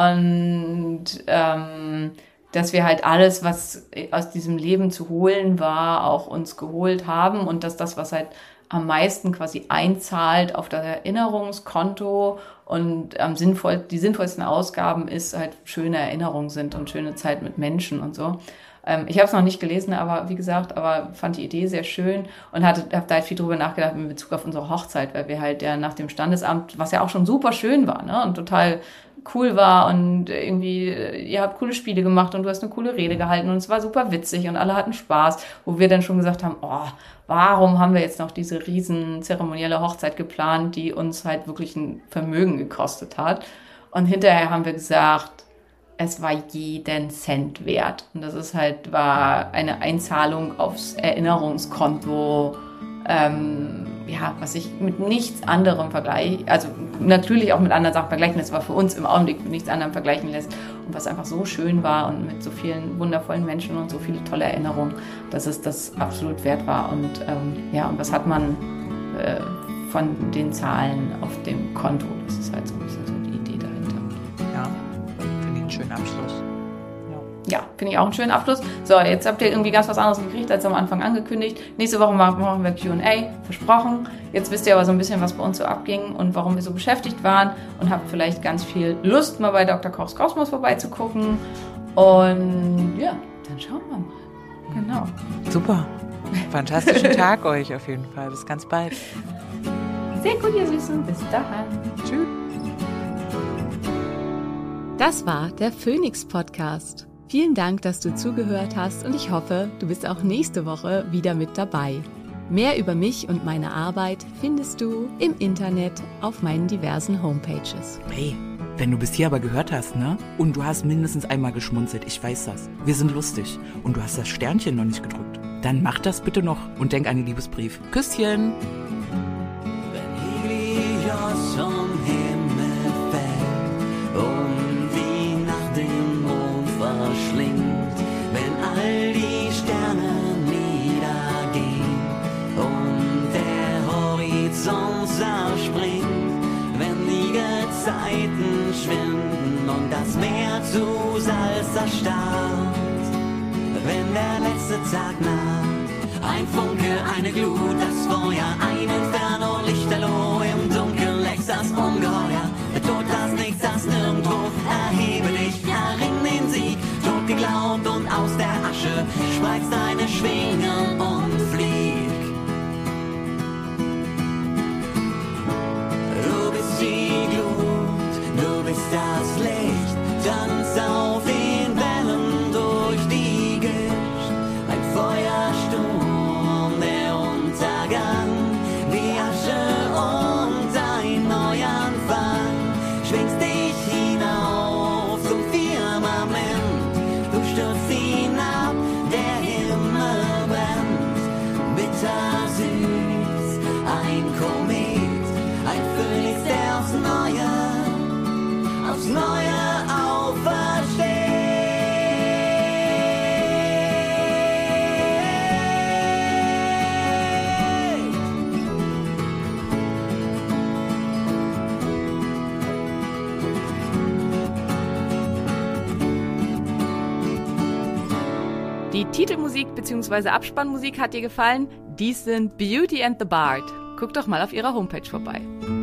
und ähm, dass wir halt alles, was aus diesem Leben zu holen war, auch uns geholt haben und dass das, was halt am meisten quasi einzahlt auf das Erinnerungskonto und am sinnvoll, die sinnvollsten Ausgaben ist halt schöne Erinnerungen sind und schöne Zeit mit Menschen und so. Ähm, ich habe es noch nicht gelesen, aber wie gesagt, aber fand die Idee sehr schön und hatte, habe da halt viel drüber nachgedacht in Bezug auf unsere Hochzeit, weil wir halt ja nach dem Standesamt, was ja auch schon super schön war, ne, und total cool war und irgendwie, ihr habt coole Spiele gemacht und du hast eine coole Rede gehalten und es war super witzig und alle hatten Spaß, wo wir dann schon gesagt haben, oh, warum haben wir jetzt noch diese riesen zeremonielle Hochzeit geplant, die uns halt wirklich ein Vermögen gekostet hat. Und hinterher haben wir gesagt, es war jeden Cent wert. Und das ist halt, war eine Einzahlung aufs Erinnerungskonto, ähm, ja, was ich mit nichts anderem vergleiche, also natürlich auch mit anderen Sachen vergleichen lässt, aber für uns im Augenblick mit nichts anderem vergleichen lässt und was einfach so schön war und mit so vielen wundervollen Menschen und so viele tolle Erinnerungen, dass es das absolut wert war und ähm, ja, und was hat man äh, von den Zahlen auf dem Konto, das ist halt so ein bisschen so die Idee dahinter. Ja, finde ich einen schönen Abschluss. Ja, finde ich auch einen schönen Abschluss. So, jetzt habt ihr irgendwie ganz was anderes gekriegt, als am Anfang angekündigt. Nächste Woche machen wir Q und A, versprochen. Jetzt wisst ihr aber so ein bisschen, was bei uns so abging und warum wir so beschäftigt waren und habt vielleicht ganz viel Lust, mal bei Doktor Kochs Kosmos vorbeizugucken. Und ja, dann schauen wir mal. Genau. Super. Fantastischen Tag euch auf jeden Fall. Bis ganz bald. Sehr gut, ihr Süßen. Bis dahin. Tschüss. Das war der Phoenix Podcast. Vielen Dank, dass du zugehört hast und ich hoffe, du bist auch nächste Woche wieder mit dabei. Mehr über mich und meine Arbeit findest du im Internet auf meinen diversen Homepages. Hey, Wenn du bis hier aber gehört hast, ne? Und du hast mindestens einmal geschmunzelt, ich weiß das. Wir sind lustig. Und du hast das Sternchen noch nicht gedrückt. Dann mach das bitte noch und denk an den Liebesbrief. Küsschen! Wenn Helios vom Himmel fällt und die Nacht den Mond verschlingt, wenn all die Sterne niedergehen und der Horizont zerspringt, wenn die Gezeiten schwinden und das Meer zu Salz erstarrt, wenn der letzte Tag naht, ein Funke, eine Glut, das Feuer, ein Inferno, Lichterloh, im Dunkeln wächst das Ungeheuer, der Tod, das Nichts, das Nirgendwo, erhebe dich, erring den Sieg, tot geglaubt und aus der Asche, spreiz deine Schwingen und flieg. Du bist die Glut, du bist das Licht, tanz auf den Wellen durch die Gischt, ein Feuersturm, der Untergang, die Asche und ein Neuanfang, schwingst dich hinauf zum Firmament, du stürzt hinab, der Himmel brennt, bitter süß, ein Komet, ein Phönix, der aufs Neue, aufs Neue aufersteht. Die Titelmusik bzw. Abspannmusik hat dir gefallen? Dies sind Beauty and the Bard. Guck doch mal auf ihrer Homepage vorbei.